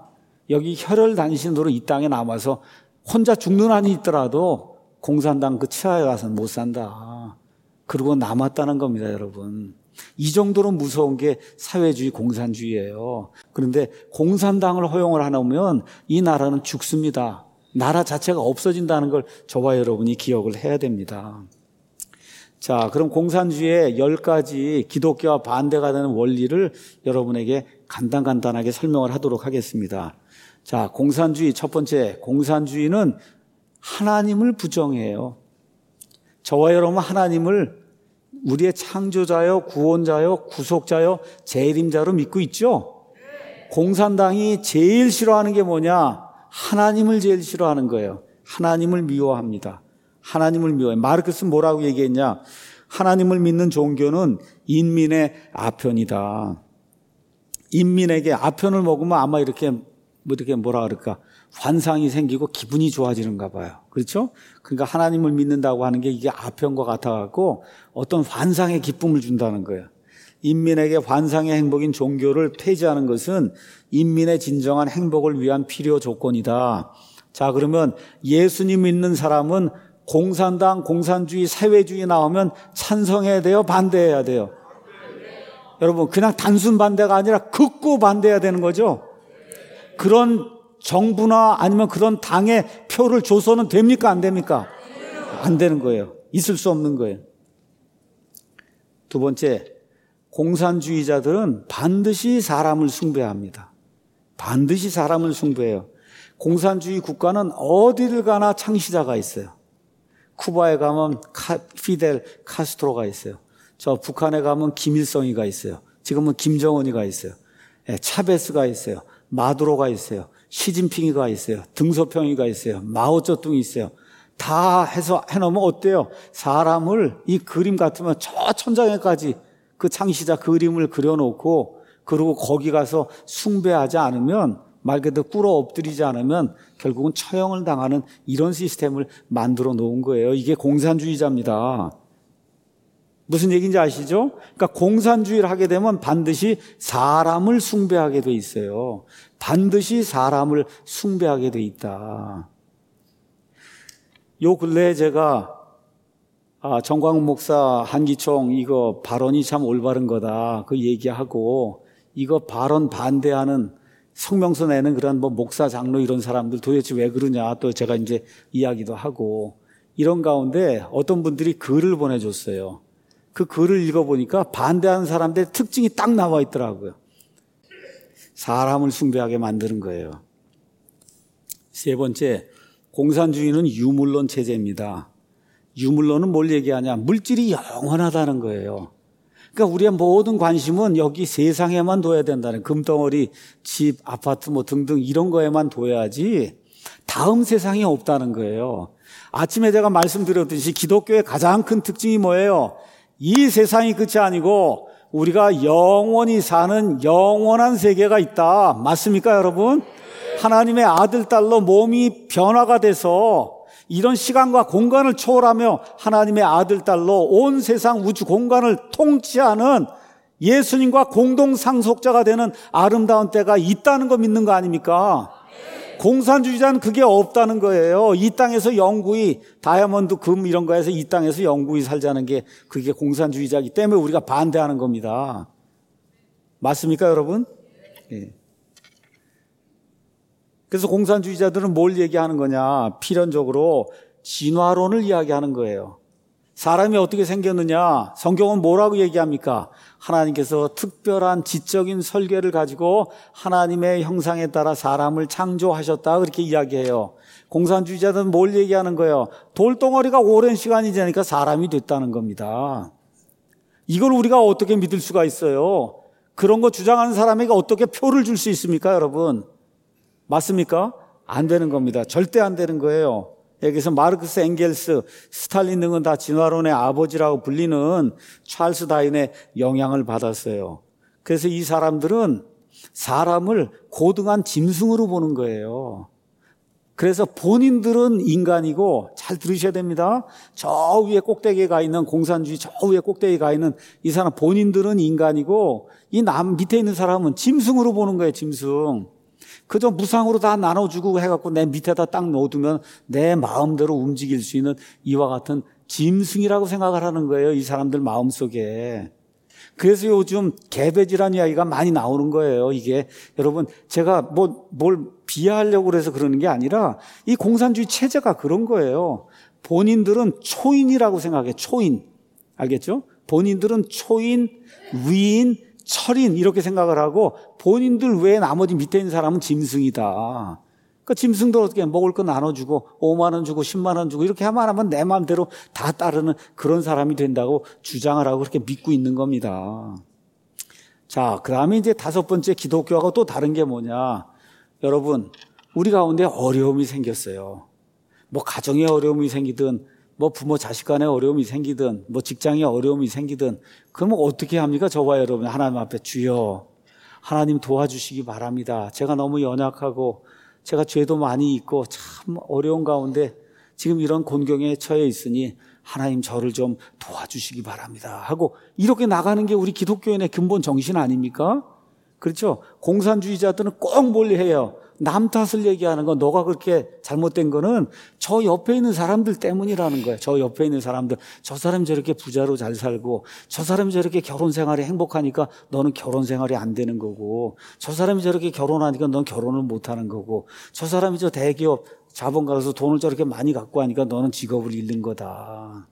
여기 혈혈단신으로 이 땅에 남아서 혼자 죽는 한이 있더라도 공산당 그 치하에 가서는 못 산다. 그러고 남았다는 겁니다, 여러분. 이 정도로 무서운 게 사회주의, 공산주의예요. 그런데 공산당을 허용을 하면 이 나라는 죽습니다. 나라 자체가 없어진다는 걸 저와 여러분이 기억을 해야 됩니다. 자, 그럼 공산주의의 열 가지 기독교와 반대가 되는 원리를 여러분에게 간단간단하게 설명을 하도록 하겠습니다. 자, 공산주의 첫 번째, 공산주의는 하나님을 부정해요. 저와 여러분 하나님을 우리의 창조자요, 구원자요, 구속자요, 재림자로 믿고 있죠? 공산당이 제일 싫어하는 게 뭐냐? 하나님을 제일 싫어하는 거예요. 하나님을 미워합니다. 하나님을 미워해요. 마르크스는 뭐라고 얘기했냐? 하나님을 믿는 종교는 인민의 아편이다. 인민에게 아편을 먹으면 아마 이렇게 뭐 이렇게 뭐라 그럴까? 환상이 생기고 기분이 좋아지는가 봐요. 그렇죠? 그러니까 하나님을 믿는다고 하는 게 이게 아편과 같아갖고 어떤 환상의 기쁨을 준다는 거예요. 인민에게 환상의 행복인 종교를 폐지하는 것은 인민의 진정한 행복을 위한 필요 조건이다. 자, 그러면 예수님 믿는 사람은 공산당, 공산주의, 사회주의 나오면 찬성해야 돼요? 반대해야 돼요? 여러분, 그냥 단순 반대가 아니라 극구 반대해야 되는 거죠? 그런 정부나 아니면 그런 당에 표를 줘서는 됩니까? 안 됩니까? 안 되는 거예요. 있을 수 없는 거예요. 두 번째, 공산주의자들은 반드시 사람을 숭배합니다. 반드시 사람을 숭배해요. 공산주의 국가는 어디를 가나 창시자가 있어요. 쿠바에 가면 카, 피델 카스트로가 있어요. 저 북한에 가면 김일성이가 있어요. 지금은 김정은이가 있어요. 네, 차베스가 있어요. 마두로가 있어요. 시진핑이가 있어요. 등소평이가 있어요. 마오쩌둥이 있어요. 다 해서 해놓으면 어때요? 사람을 이 그림 같으면 저 천장에까지 그 창시자 그림을 그려놓고 그리고 거기 가서 숭배하지 않으면 말 그대로 꿇어 엎드리지 않으면 결국은 처형을 당하는 이런 시스템을 만들어 놓은 거예요. 이게 공산주의자입니다. 무슨 얘기인지 아시죠? 그러니까 공산주의를 하게 되면 반드시 사람을 숭배하게 돼 있어요. 반드시 사람을 숭배하게 돼 있다. 요 근래에 제가 아, 정광훈 목사 한기총 이거 발언이 참 올바른 거다. 그 얘기하고 이거 발언 반대하는 성명서 내는 그런 뭐 목사 장로 이런 사람들 도대체 왜 그러냐 또 제가 이제 이야기도 하고 이런 가운데 어떤 분들이 글을 보내줬어요. 그 글을 읽어보니까 반대하는 사람들의 특징이 딱 나와 있더라고요. 사람을 숭배하게 만드는 거예요. 세 번째, 공산주의는 유물론 체제입니다. 유물론은 뭘 얘기하냐? 물질이 영원하다는 거예요. 그러니까 우리의 모든 관심은 여기 세상에만 둬야 된다는 금덩어리, 집, 아파트 뭐 등등 이런 거에만 둬야지 다음 세상이 없다는 거예요. 아침에 제가 말씀드렸듯이 기독교의 가장 큰 특징이 뭐예요? 이 세상이 끝이 아니고 우리가 영원히 사는 영원한 세계가 있다. 맞습니까, 여러분? 하나님의 아들, 딸로 몸이 변화가 돼서 이런 시간과 공간을 초월하며 하나님의 아들, 딸로 온 세상 우주 공간을 통치하는 예수님과 공동 상속자가 되는 아름다운 때가 있다는 거 믿는 거 아닙니까? 공산주의자는 그게 없다는 거예요. 이 땅에서 영구히 다이아몬드, 금 이런 거에서 이 땅에서 영구히 살자는 게 그게 공산주의자이기 때문에 우리가 반대하는 겁니다. 맞습니까, 여러분? 예. 그래서 공산주의자들은 뭘 얘기하는 거냐? 필연적으로 진화론을 이야기하는 거예요. 사람이 어떻게 생겼느냐? 성경은 뭐라고 얘기합니까? 하나님께서 특별한 지적인 설계를 가지고 하나님의 형상에 따라 사람을 창조하셨다 그렇게 이야기해요. 공산주의자들은 뭘 얘기하는 거예요? 돌덩어리가 오랜 시간이 지나니까 사람이 됐다는 겁니다. 이걸 우리가 어떻게 믿을 수가 있어요? 그런 거 주장하는 사람에게 어떻게 표를 줄 수 있습니까, 여러분? 맞습니까? 안 되는 겁니다. 절대 안 되는 거예요. 여기서 마르크스, 엥겔스, 스탈린 등은 다 진화론의 아버지라고 불리는 찰스 다윈의 영향을 받았어요. 그래서 이 사람들은 사람을 고등한 짐승으로 보는 거예요. 그래서 본인들은 인간이고, 잘 들으셔야 됩니다. 저 위에 꼭대기에 가 있는 공산주의 저 위에 꼭대기에 가 있는 이 사람 본인들은 인간이고 이 남 밑에 있는 사람은 짐승으로 보는 거예요. 짐승. 그저 무상으로 다 나눠주고 해갖고 내 밑에다 딱 넣어두면 내 마음대로 움직일 수 있는 이와 같은 짐승이라고 생각을 하는 거예요. 이 사람들 마음속에. 그래서 요즘 개배지라는 이야기가 많이 나오는 거예요. 이게 여러분 제가 뭐 뭘 비하하려고 그래서 그러는 게 아니라 이 공산주의 체제가 그런 거예요. 본인들은 초인이라고 생각해. 초인. 알겠죠? 본인들은 초인, 위인, 철인 이렇게 생각을 하고 본인들 외에 나머지 밑에 있는 사람은 짐승이다. 그러니까 짐승도 어떻게 먹을 거 나눠주고 오만 원 주고 십만 원 주고 이렇게 하면 하면 내 마음대로 다 따르는 그런 사람이 된다고 주장을 하고 그렇게 믿고 있는 겁니다. 자, 그 다음에 이제 다섯 번째 기독교하고 또 다른 게 뭐냐. 여러분, 우리 가운데 어려움이 생겼어요. 뭐 가정에 어려움이 생기든 뭐 부모 자식 간에 어려움이 생기든 뭐 직장에 어려움이 생기든 그러면 어떻게 합니까? 저와 여러분 하나님 앞에 주여 하나님 도와주시기 바랍니다. 제가 너무 연약하고 제가 죄도 많이 있고 참 어려운 가운데 지금 이런 곤경에 처해 있으니 하나님 저를 좀 도와주시기 바랍니다 하고 이렇게 나가는 게 우리 기독교인의 근본 정신 아닙니까? 그렇죠? 공산주의자들은 꼭 뭘 해요? 남 탓을 얘기하는 거, 너가 그렇게 잘못된 거는 저 옆에 있는 사람들 때문이라는 거예요. 저 옆에 있는 사람들. 저 사람이 저렇게 부자로 잘 살고, 저 사람이 저렇게 결혼 생활이 행복하니까 너는 결혼 생활이 안 되는 거고, 저 사람이 저렇게 결혼하니까 넌 결혼을 못 하는 거고, 저 사람이 저 대기업 자본가로서 돈을 저렇게 많이 갖고 하니까 너는 직업을 잃는 거다.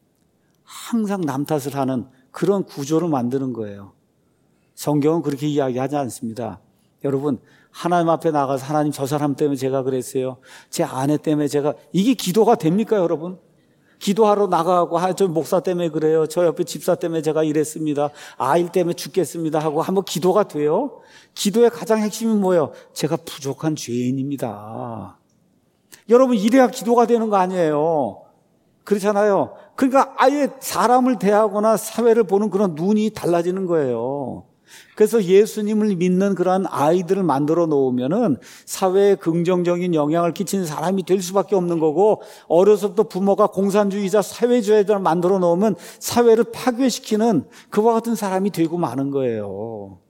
항상 남 탓을 하는 그런 구조를 만드는 거예요. 성경은 그렇게 이야기하지 않습니다. 여러분, 하나님 앞에 나가서 하나님 저 사람 때문에 제가 그랬어요. 제 아내 때문에 제가 이게 기도가 됩니까 여러분? 기도하러 나가고 아, 저 목사 때문에 그래요. 저 옆에 집사 때문에 제가 이랬습니다. 아이 때문에 죽겠습니다 하고 한번 기도가 돼요? 기도의 가장 핵심이 뭐예요? 제가 부족한 죄인입니다. 여러분 이래야 기도가 되는 거 아니에요. 그렇잖아요. 그러니까 아예 사람을 대하거나 사회를 보는 그런 눈이 달라지는 거예요. 그래서 예수님을 믿는 그러한 아이들을 만들어 놓으면은 사회에 긍정적인 영향을 끼치는 사람이 될 수밖에 없는 거고 어려서부터 부모가 공산주의자 사회주의자를 만들어 놓으면 사회를 파괴시키는 그와 같은 사람이 되고 마는 거예요.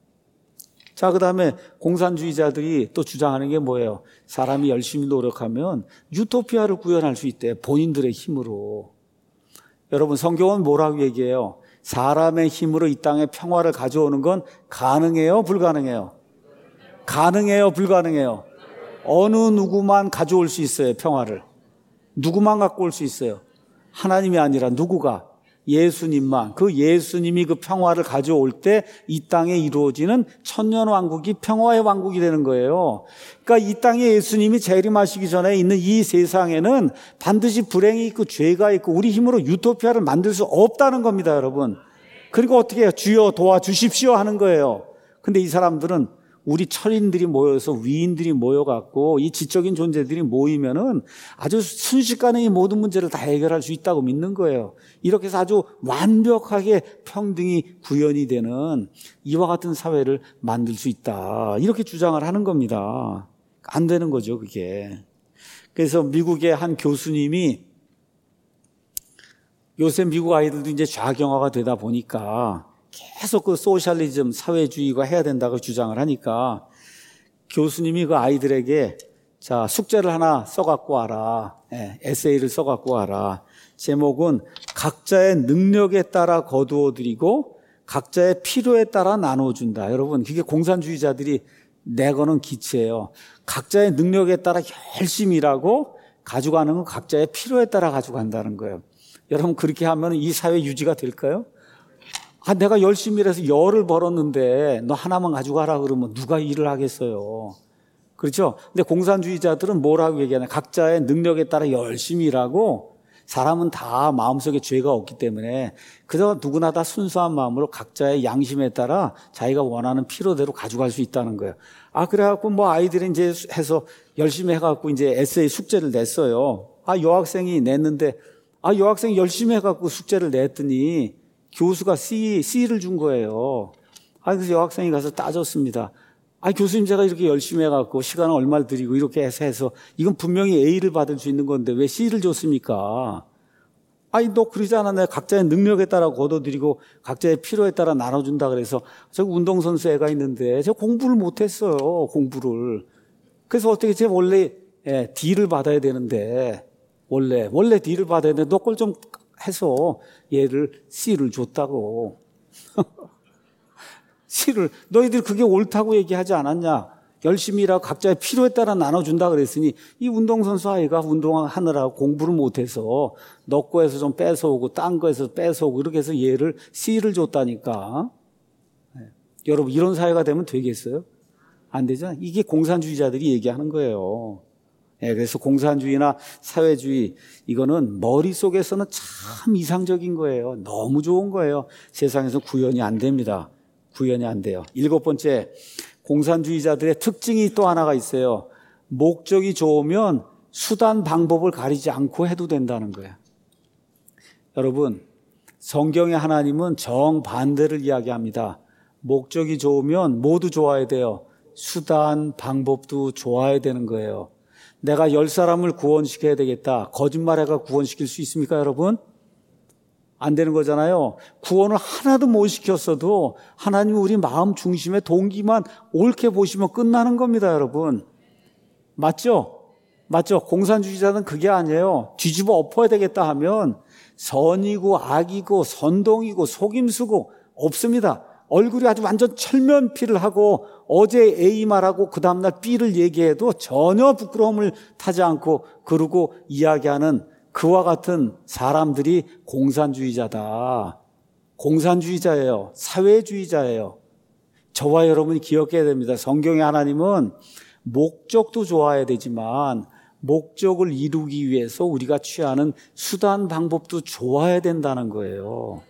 자, 그 다음에 공산주의자들이 또 주장하는 게 뭐예요? 사람이 열심히 노력하면 유토피아를 구현할 수 있대. 본인들의 힘으로. 여러분 성경은 뭐라고 얘기해요? 사람의 힘으로 이 땅에 평화를 가져오는 건 가능해요? 불가능해요? 가능해요? 불가능해요? 어느 누구만 가져올 수 있어요? 평화를. 누구만 갖고 올 수 있어요? 하나님이 아니라 누구가? 예수님만. 그 예수님이 그 평화를 가져올 때 이 땅에 이루어지는 천년왕국이 평화의 왕국이 되는 거예요. 그러니까 이 땅에 예수님이 재림하시기 전에 있는 이 세상에는 반드시 불행이 있고 죄가 있고 우리 힘으로 유토피아를 만들 수 없다는 겁니다, 여러분. 그리고 어떻게 해요? 주여 도와주십시오 하는 거예요. 근데 이 사람들은 우리 철인들이 모여서 위인들이 모여갖고 이 지적인 존재들이 모이면은 아주 순식간에 이 모든 문제를 다 해결할 수 있다고 믿는 거예요. 이렇게 해서 아주 완벽하게 평등이 구현이 되는 이와 같은 사회를 만들 수 있다. 이렇게 주장을 하는 겁니다. 안 되는 거죠, 그게. 그래서 미국의 한 교수님이 요새 미국 아이들도 이제 좌경화가 되다 보니까 계속 그 소셜리즘, 사회주의가 해야 된다고 주장을 하니까 교수님이 그 아이들에게 자, 숙제를 하나 써갖고 와라. 예, 에세이를 써갖고 와라. 제목은 각자의 능력에 따라 거두어드리고 각자의 필요에 따라 나눠준다. 여러분, 그게 공산주의자들이 내거는 기치예요. 각자의 능력에 따라 열심히 일하고 가져가는 건 각자의 필요에 따라 가져간다는 거예요. 여러분, 그렇게 하면 이 사회 유지가 될까요? 아, 내가 열심히 일해서 열을 벌었는데 너 하나만 가져가라 그러면 누가 일을 하겠어요? 그렇죠? 근데 공산주의자들은 뭐라고 얘기하냐? 각자의 능력에 따라 열심히 일하고 사람은 다 마음속에 죄가 없기 때문에 그저 누구나 다 순수한 마음으로 각자의 양심에 따라 자기가 원하는 필요대로 가져갈 수 있다는 거예요. 아, 그래갖고 뭐 아이들이 이제 해서 열심히 해갖고 이제 에세이 숙제를 냈어요. 아, 여학생이 냈는데 아, 여학생이 열심히 해갖고 숙제를 냈더니 교수가 C, C를 준 거예요. 아, 그래서 여학생이 가서 따졌습니다. 아, 교수님 제가 이렇게 열심히 해갖고 시간을 얼마를 들이고 이렇게 해서 해서 이건 분명히 A를 받을 수 있는 건데 왜 C를 줬습니까? 아니, 너 그러지 않았나요? 각자의 능력에 따라 거둬들이고 각자의 필요에 따라 나눠준다 그래서 저 운동선수 애가 있는데 저 공부를 못했어요. 공부를. 그래서 어떻게 제 원래 예, D를 받아야 되는데 원래 원래 D를 받아야 되는데 너 걸 좀 해서 얘를 C를 줬다고. C를 너희들 그게 옳다고 얘기하지 않았냐? 열심히 일하고 각자의 필요에 따라 나눠준다 그랬으니 이 운동선수 아이가 운동하느라고 공부를 못해서 너 거에서 좀 뺏어오고 딴 거에서 뺏어오고 이렇게 해서 얘를 C를 줬다니까. 네. 여러분 이런 사회가 되면 되겠어요? 안 되잖아요. 이게 공산주의자들이 얘기하는 거예요. 네, 그래서 공산주의나 사회주의 이거는 머릿속에서는 참 이상적인 거예요. 너무 좋은 거예요. 세상에서 구현이 안 됩니다. 구현이 안 돼요. 일곱 번째, 공산주의자들의 특징이 또 하나가 있어요. 목적이 좋으면 수단 방법을 가리지 않고 해도 된다는 거예요. 여러분, 성경의 하나님은 정반대를 이야기합니다. 목적이 좋으면 모두 좋아야 돼요. 수단 방법도 좋아야 되는 거예요. 내가 열 사람을 구원시켜야 되겠다. 거짓말해가 구원시킬 수 있습니까, 여러분? 안 되는 거잖아요. 구원을 하나도 못 시켰어도 하나님은 우리 마음 중심의 동기만 옳게 보시면 끝나는 겁니다, 여러분. 맞죠? 맞죠? 공산주의자는 그게 아니에요. 뒤집어 엎어야 되겠다 하면 선이고 악이고 선동이고 속임수고 없습니다. 얼굴이 아주 완전 철면피를 하고 어제 A 말하고 그 다음날 B를 얘기해도 전혀 부끄러움을 타지 않고 그러고 이야기하는 그와 같은 사람들이 공산주의자다. 공산주의자예요. 사회주의자예요. 저와 여러분이 기억해야 됩니다. 성경의 하나님은 목적도 좋아야 되지만 목적을 이루기 위해서 우리가 취하는 수단 방법도 좋아야 된다는 거예요.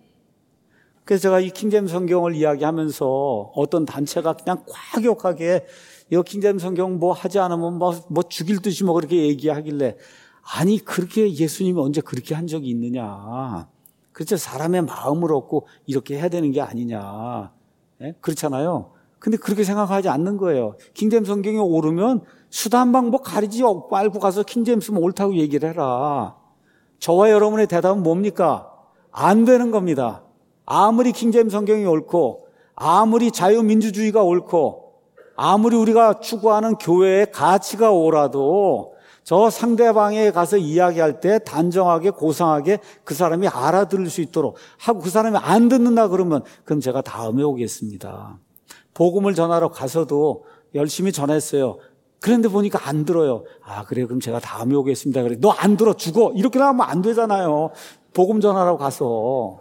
그래서 제가 이 킹제임스 성경을 이야기하면서 어떤 단체가 그냥 과격하게 이 킹제임스 성경 뭐 하지 않으면 뭐, 뭐 죽일 듯이 뭐 그렇게 얘기하길래 아니 그렇게 예수님이 언제 그렇게 한 적이 있느냐. 그렇죠. 사람의 마음을 얻고 이렇게 해야 되는 게 아니냐. 네? 그렇잖아요. 근데 그렇게 생각하지 않는 거예요. 킹제임스 성경에 오르면 수단 방법 가리지 말고 가서 킹제임스면 옳다고 얘기를 해라. 저와 여러분의 대답은 뭡니까? 안 되는 겁니다. 아무리 킹제임스 성경이 옳고 아무리 자유민주주의가 옳고 아무리 우리가 추구하는 교회의 가치가 옳아도 저 상대방에 가서 이야기할 때 단정하게 고상하게 그 사람이 알아들을 수 있도록 하고 그 사람이 안 듣는다 그러면 그럼 제가 다음에 오겠습니다. 복음을 전하러 가서도 열심히 전했어요. 그런데 보니까 안 들어요. 아 그래 그럼 제가 다음에 오겠습니다. 그래 너 안 들어 죽어 이렇게 하면 안 되잖아요. 복음 전하러 가서.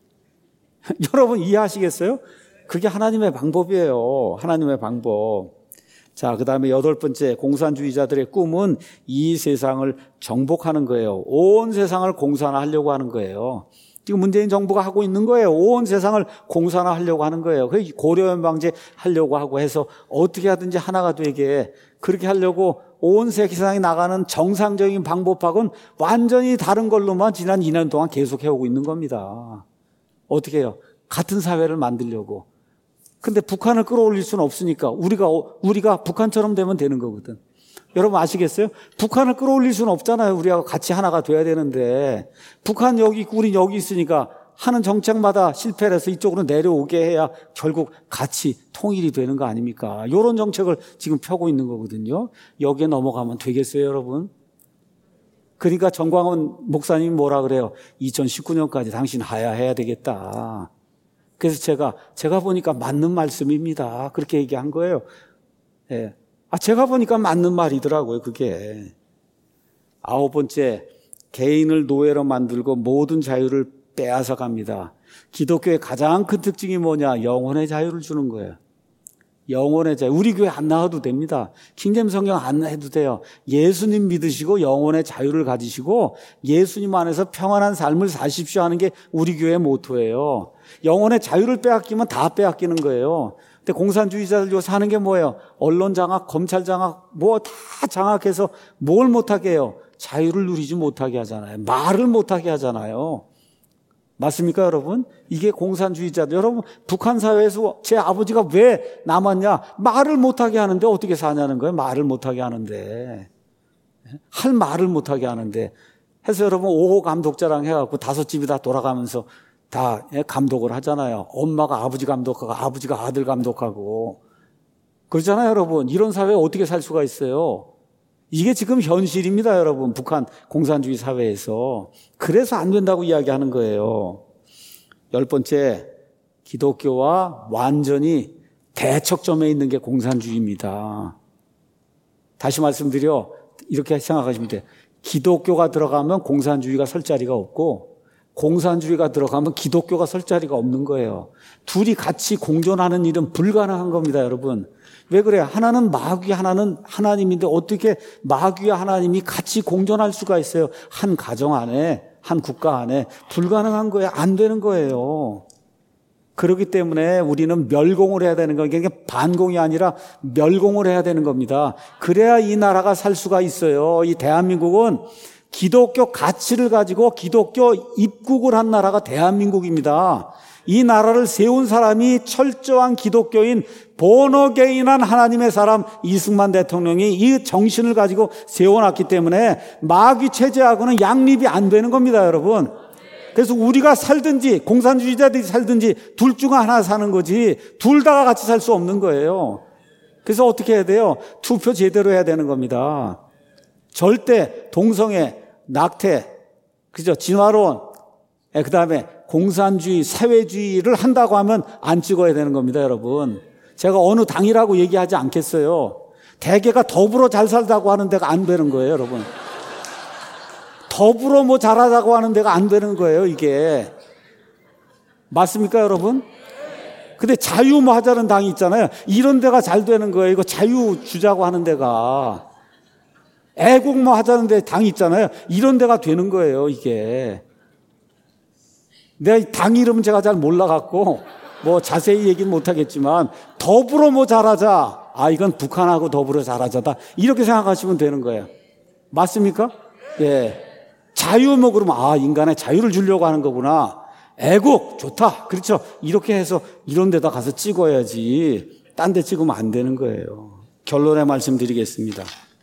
여러분 이해하시겠어요? 그게 하나님의 방법이에요. 하나님의 방법. 자, 그 다음에 여덟 번째 공산주의자들의 꿈은 이 세상을 정복하는 거예요. 온 세상을 공산화하려고 하는 거예요. 지금 문재인 정부가 하고 있는 거예요. 온 세상을 공산화하려고 하는 거예요. 그 고려연방제 하려고 하고 해서 어떻게 하든지 하나가 되게 그렇게 하려고 온 세상에 나가는 정상적인 방법하고는 완전히 다른 걸로만 지난 이 년 동안 계속 해오고 있는 겁니다. 어떻게 해요? 같은 사회를 만들려고. 근데 북한을 끌어올릴 수는 없으니까 우리가 우리가 북한처럼 되면 되는 거거든. 여러분 아시겠어요? 북한을 끌어올릴 수는 없잖아요. 우리하고 같이 하나가 돼야 되는데 북한 여기 있고 우리 여기 있으니까 하는 정책마다 실패를 해서 이쪽으로 내려오게 해야 결국 같이 통일이 되는 거 아닙니까? 이런 정책을 지금 펴고 있는 거거든요. 여기에 넘어가면 되겠어요, 여러분? 그러니까 정광훈 목사님이 뭐라 그래요? 이천십구 년까지 당신 하야해야 되겠다. 그래서 제가, 제가 보니까 맞는 말씀입니다. 그렇게 얘기한 거예요. 예. 아, 제가 보니까 맞는 말이더라고요, 그게. 아홉 번째, 개인을 노예로 만들고 모든 자유를 빼앗아 갑니다. 기독교의 가장 큰 특징이 뭐냐? 영혼의 자유를 주는 거예요. 영혼의 자유. 우리 교회 안 나와도 됩니다. 킹제임스 성경 안 해도 돼요. 예수님 믿으시고 영혼의 자유를 가지시고 예수님 안에서 평안한 삶을 사십시오 하는 게 우리 교회의 모토예요. 영혼의 자유를 빼앗기면 다 빼앗기는 거예요. 근데 공산주의자들 요새 하는 게 뭐예요? 언론 장악, 검찰 장악, 뭐 다 장악해서 뭘 못하게 해요? 자유를 누리지 못하게 하잖아요. 말을 못하게 하잖아요. 맞습니까, 여러분? 이게 공산주의자들. 여러분, 북한 사회에서 제 아버지가 왜 남았냐? 말을 못하게 하는데 어떻게 사냐는 거예요? 말을 못하게 하는데. 할 말을 못하게 하는데. 해서 여러분 오 호 감독자랑 해갖고 다섯 집이 다 돌아가면서 다 감독을 하잖아요. 엄마가 아버지 감독하고 아버지가 아들 감독하고 그렇잖아요, 여러분. 이런 사회에 어떻게 살 수가 있어요? 이게 지금 현실입니다, 여러분. 북한 공산주의 사회에서. 그래서 안 된다고 이야기하는 거예요. 열 번째, 기독교와 완전히 대척점에 있는 게 공산주의입니다. 다시 말씀드려 이렇게 생각하시면 돼요. 기독교가 들어가면 공산주의가 설 자리가 없고 공산주의가 들어가면 기독교가 설 자리가 없는 거예요. 둘이 같이 공존하는 일은 불가능한 겁니다, 여러분. 왜 그래요? 하나는 마귀, 하나는 하나님인데 어떻게 마귀와 하나님이 같이 공존할 수가 있어요? 한 가정 안에, 한 국가 안에. 불가능한 거예요. 안 되는 거예요. 그렇기 때문에 우리는 멸공을 해야 되는 거예요. 이게 반공이 아니라 멸공을 해야 되는 겁니다. 그래야 이 나라가 살 수가 있어요. 이 대한민국은 기독교 가치를 가지고 기독교 입국을 한 나라가 대한민국입니다. 이 나라를 세운 사람이 철저한 기독교인 본어게인한 하나님의 사람 이승만 대통령이 이 정신을 가지고 세워놨기 때문에 마귀 체제하고는 양립이 안 되는 겁니다, 여러분. 그래서 우리가 살든지 공산주의자들이 살든지 둘 중 하나 사는 거지 둘 다가 같이 살 수 없는 거예요. 그래서 어떻게 해야 돼요? 투표 제대로 해야 되는 겁니다. 절대 동성애, 낙태, 그죠? 진화론, 그 다음에 공산주의, 사회주의를 한다고 하면 안 찍어야 되는 겁니다, 여러분. 제가 어느 당이라고 얘기하지 않겠어요. 대개가 더불어 잘 살다고 하는 데가 안 되는 거예요, 여러분. 더불어 뭐 잘하자고 하는 데가 안 되는 거예요, 이게. 맞습니까, 여러분? 근데 자유 뭐 하자는 당이 있잖아요. 이런 데가 잘 되는 거예요. 이거 자유 주자고 하는 데가. 애국 뭐 하자는 데 당이 있잖아요. 이런 데가 되는 거예요, 이게. 내가 당 이름 제가 잘 몰라갖고 뭐 자세히 얘기는 못하겠지만 더불어 뭐 잘하자. 아, 이건 북한하고 더불어 잘하자다. 이렇게 생각하시면 되는 거예요. 맞습니까? 예. 자유 뭐 그러면 아, 인간의 자유를 주려고 하는 거구나. 애국 좋다. 그렇죠. 이렇게 해서 이런 데다 가서 찍어야지. 딴 데 찍으면 안 되는 거예요. 결론의 말씀 드리겠습니다.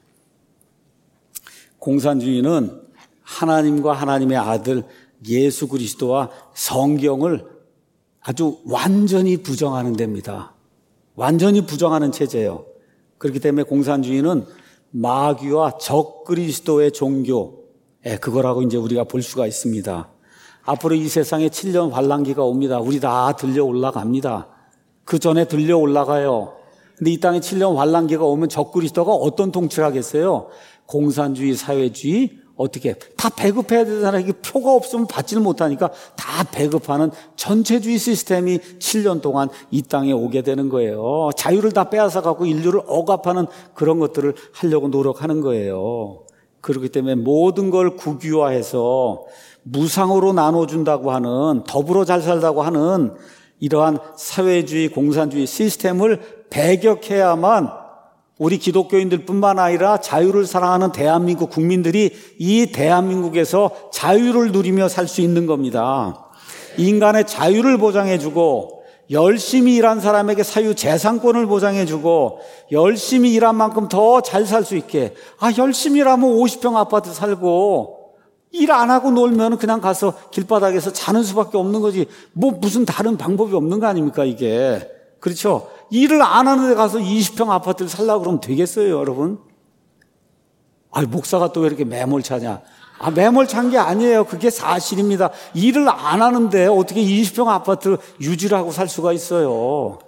공산주의는 하나님과 하나님의 아들 예수 그리스도와 성경을 아주 완전히 부정하는 데입니다. 완전히 부정하는 체제예요. 그렇기 때문에 공산주의는 마귀와 적 그리스도의 종교, 예, 그거라고 이제 우리가 볼 수가 있습니다. 앞으로 이 세상에 칠 년 환란기가 옵니다. 우리 다 들려 올라갑니다. 그 전에 들려 올라가요. 근데 이 땅에 칠 년 환란기가 오면 적 그리스도가 어떤 통치를 하겠어요? 공산주의, 사회주의, 어떻게 다 배급해야 되잖아요. 이게 표가 없으면 받지를 못하니까 다 배급하는 전체주의 시스템이 칠 년 동안 이 땅에 오게 되는 거예요. 자유를 다 빼앗아 갖고 인류를 억압하는 그런 것들을 하려고 노력하는 거예요. 그렇기 때문에 모든 걸 국유화해서 무상으로 나눠준다고 하는, 더불어 잘 살다고 하는 이러한 사회주의, 공산주의 시스템을 배격해야만 우리 기독교인들뿐만 아니라 자유를 사랑하는 대한민국 국민들이 이 대한민국에서 자유를 누리며 살 수 있는 겁니다. 인간의 자유를 보장해주고 열심히 일한 사람에게 사유재산권을 보장해주고 열심히 일한 만큼 더 잘 살 수 있게. 아, 열심히 일하면 오십 평 아파트 살고 일 안 하고 놀면 그냥 가서 길바닥에서 자는 수밖에 없는 거지. 뭐 무슨 다른 방법이 없는 거 아닙니까, 이게. 그렇죠? 일을 안 하는 데 가서 이십 평 아파트를 살려고 그러면 되겠어요, 여러분? 아, 목사가 또 왜 이렇게 매몰차냐? 아, 매몰찬 게 아니에요. 그게 사실입니다. 일을 안 하는데 어떻게 이십 평 아파트를 유지를 하고 살 수가 있어요?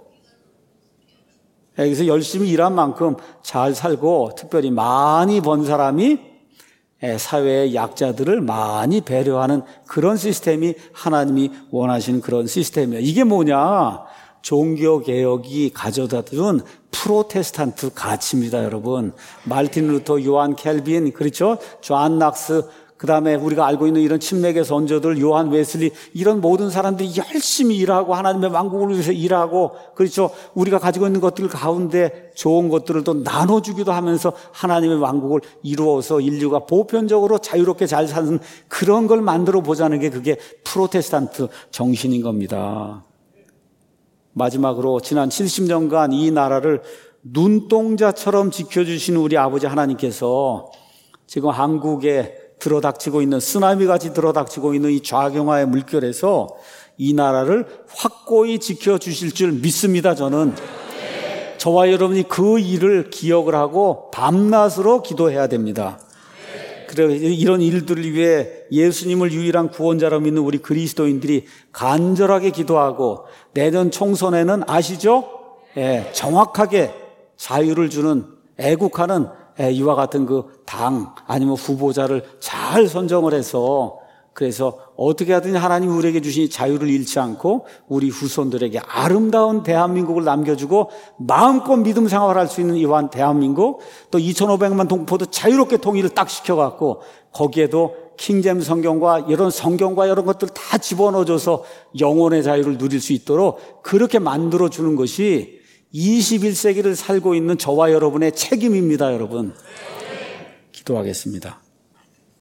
그래서 열심히 일한 만큼 잘 살고 특별히 많이 번 사람이 사회의 약자들을 많이 배려하는 그런 시스템이 하나님이 원하시는 그런 시스템이에요. 이게 뭐냐? 종교개혁이 가져다준 프로테스탄트 가치입니다, 여러분. 말틴 루터, 요한 켈빈, 그렇죠? 존 낙스, 그 다음에 우리가 알고 있는 이런 침례계 선조들, 요한 웨슬리, 이런 모든 사람들이 열심히 일하고 하나님의 왕국을 위해서 일하고, 그렇죠? 우리가 가지고 있는 것들 가운데 좋은 것들을 또 나눠주기도 하면서 하나님의 왕국을 이루어서 인류가 보편적으로 자유롭게 잘 사는 그런 걸 만들어 보자는 게 그게 프로테스탄트 정신인 겁니다. 마지막으로 지난 칠십 년간 이 나라를 눈동자처럼 지켜주신 우리 아버지 하나님께서 지금 한국의 들어닥치고 있는, 쓰나미같이 들어닥치고 있는 이 좌경화의 물결에서 이 나라를 확고히 지켜주실 줄 믿습니다. 저는 저와 여러분이 그 일을 기억을 하고 밤낮으로 기도해야 됩니다. 그래, 이런 일들을 위해 예수님을 유일한 구원자로 믿는 우리 그리스도인들이 간절하게 기도하고, 내년 총선에는 아시죠? 예, 정확하게 자유를 주는, 애국하는 예, 이와 같은 그 당 아니면 후보자를 잘 선정을 해서, 그래서 어떻게 하든지 하나님 우리에게 주신 자유를 잃지 않고 우리 후손들에게 아름다운 대한민국을 남겨주고 마음껏 믿음 생활할 수 있는 이러한 대한민국, 또 이천오백만 동포도 자유롭게 통일을 딱 시켜갖고 거기에도 킹제임스 성경과 이런 성경과 이런 것들 다 집어넣어줘서 영혼의 자유를 누릴 수 있도록 그렇게 만들어주는 것이 이십일 세기를 살고 있는 저와 여러분의 책임입니다. 여러분, 기도하겠습니다.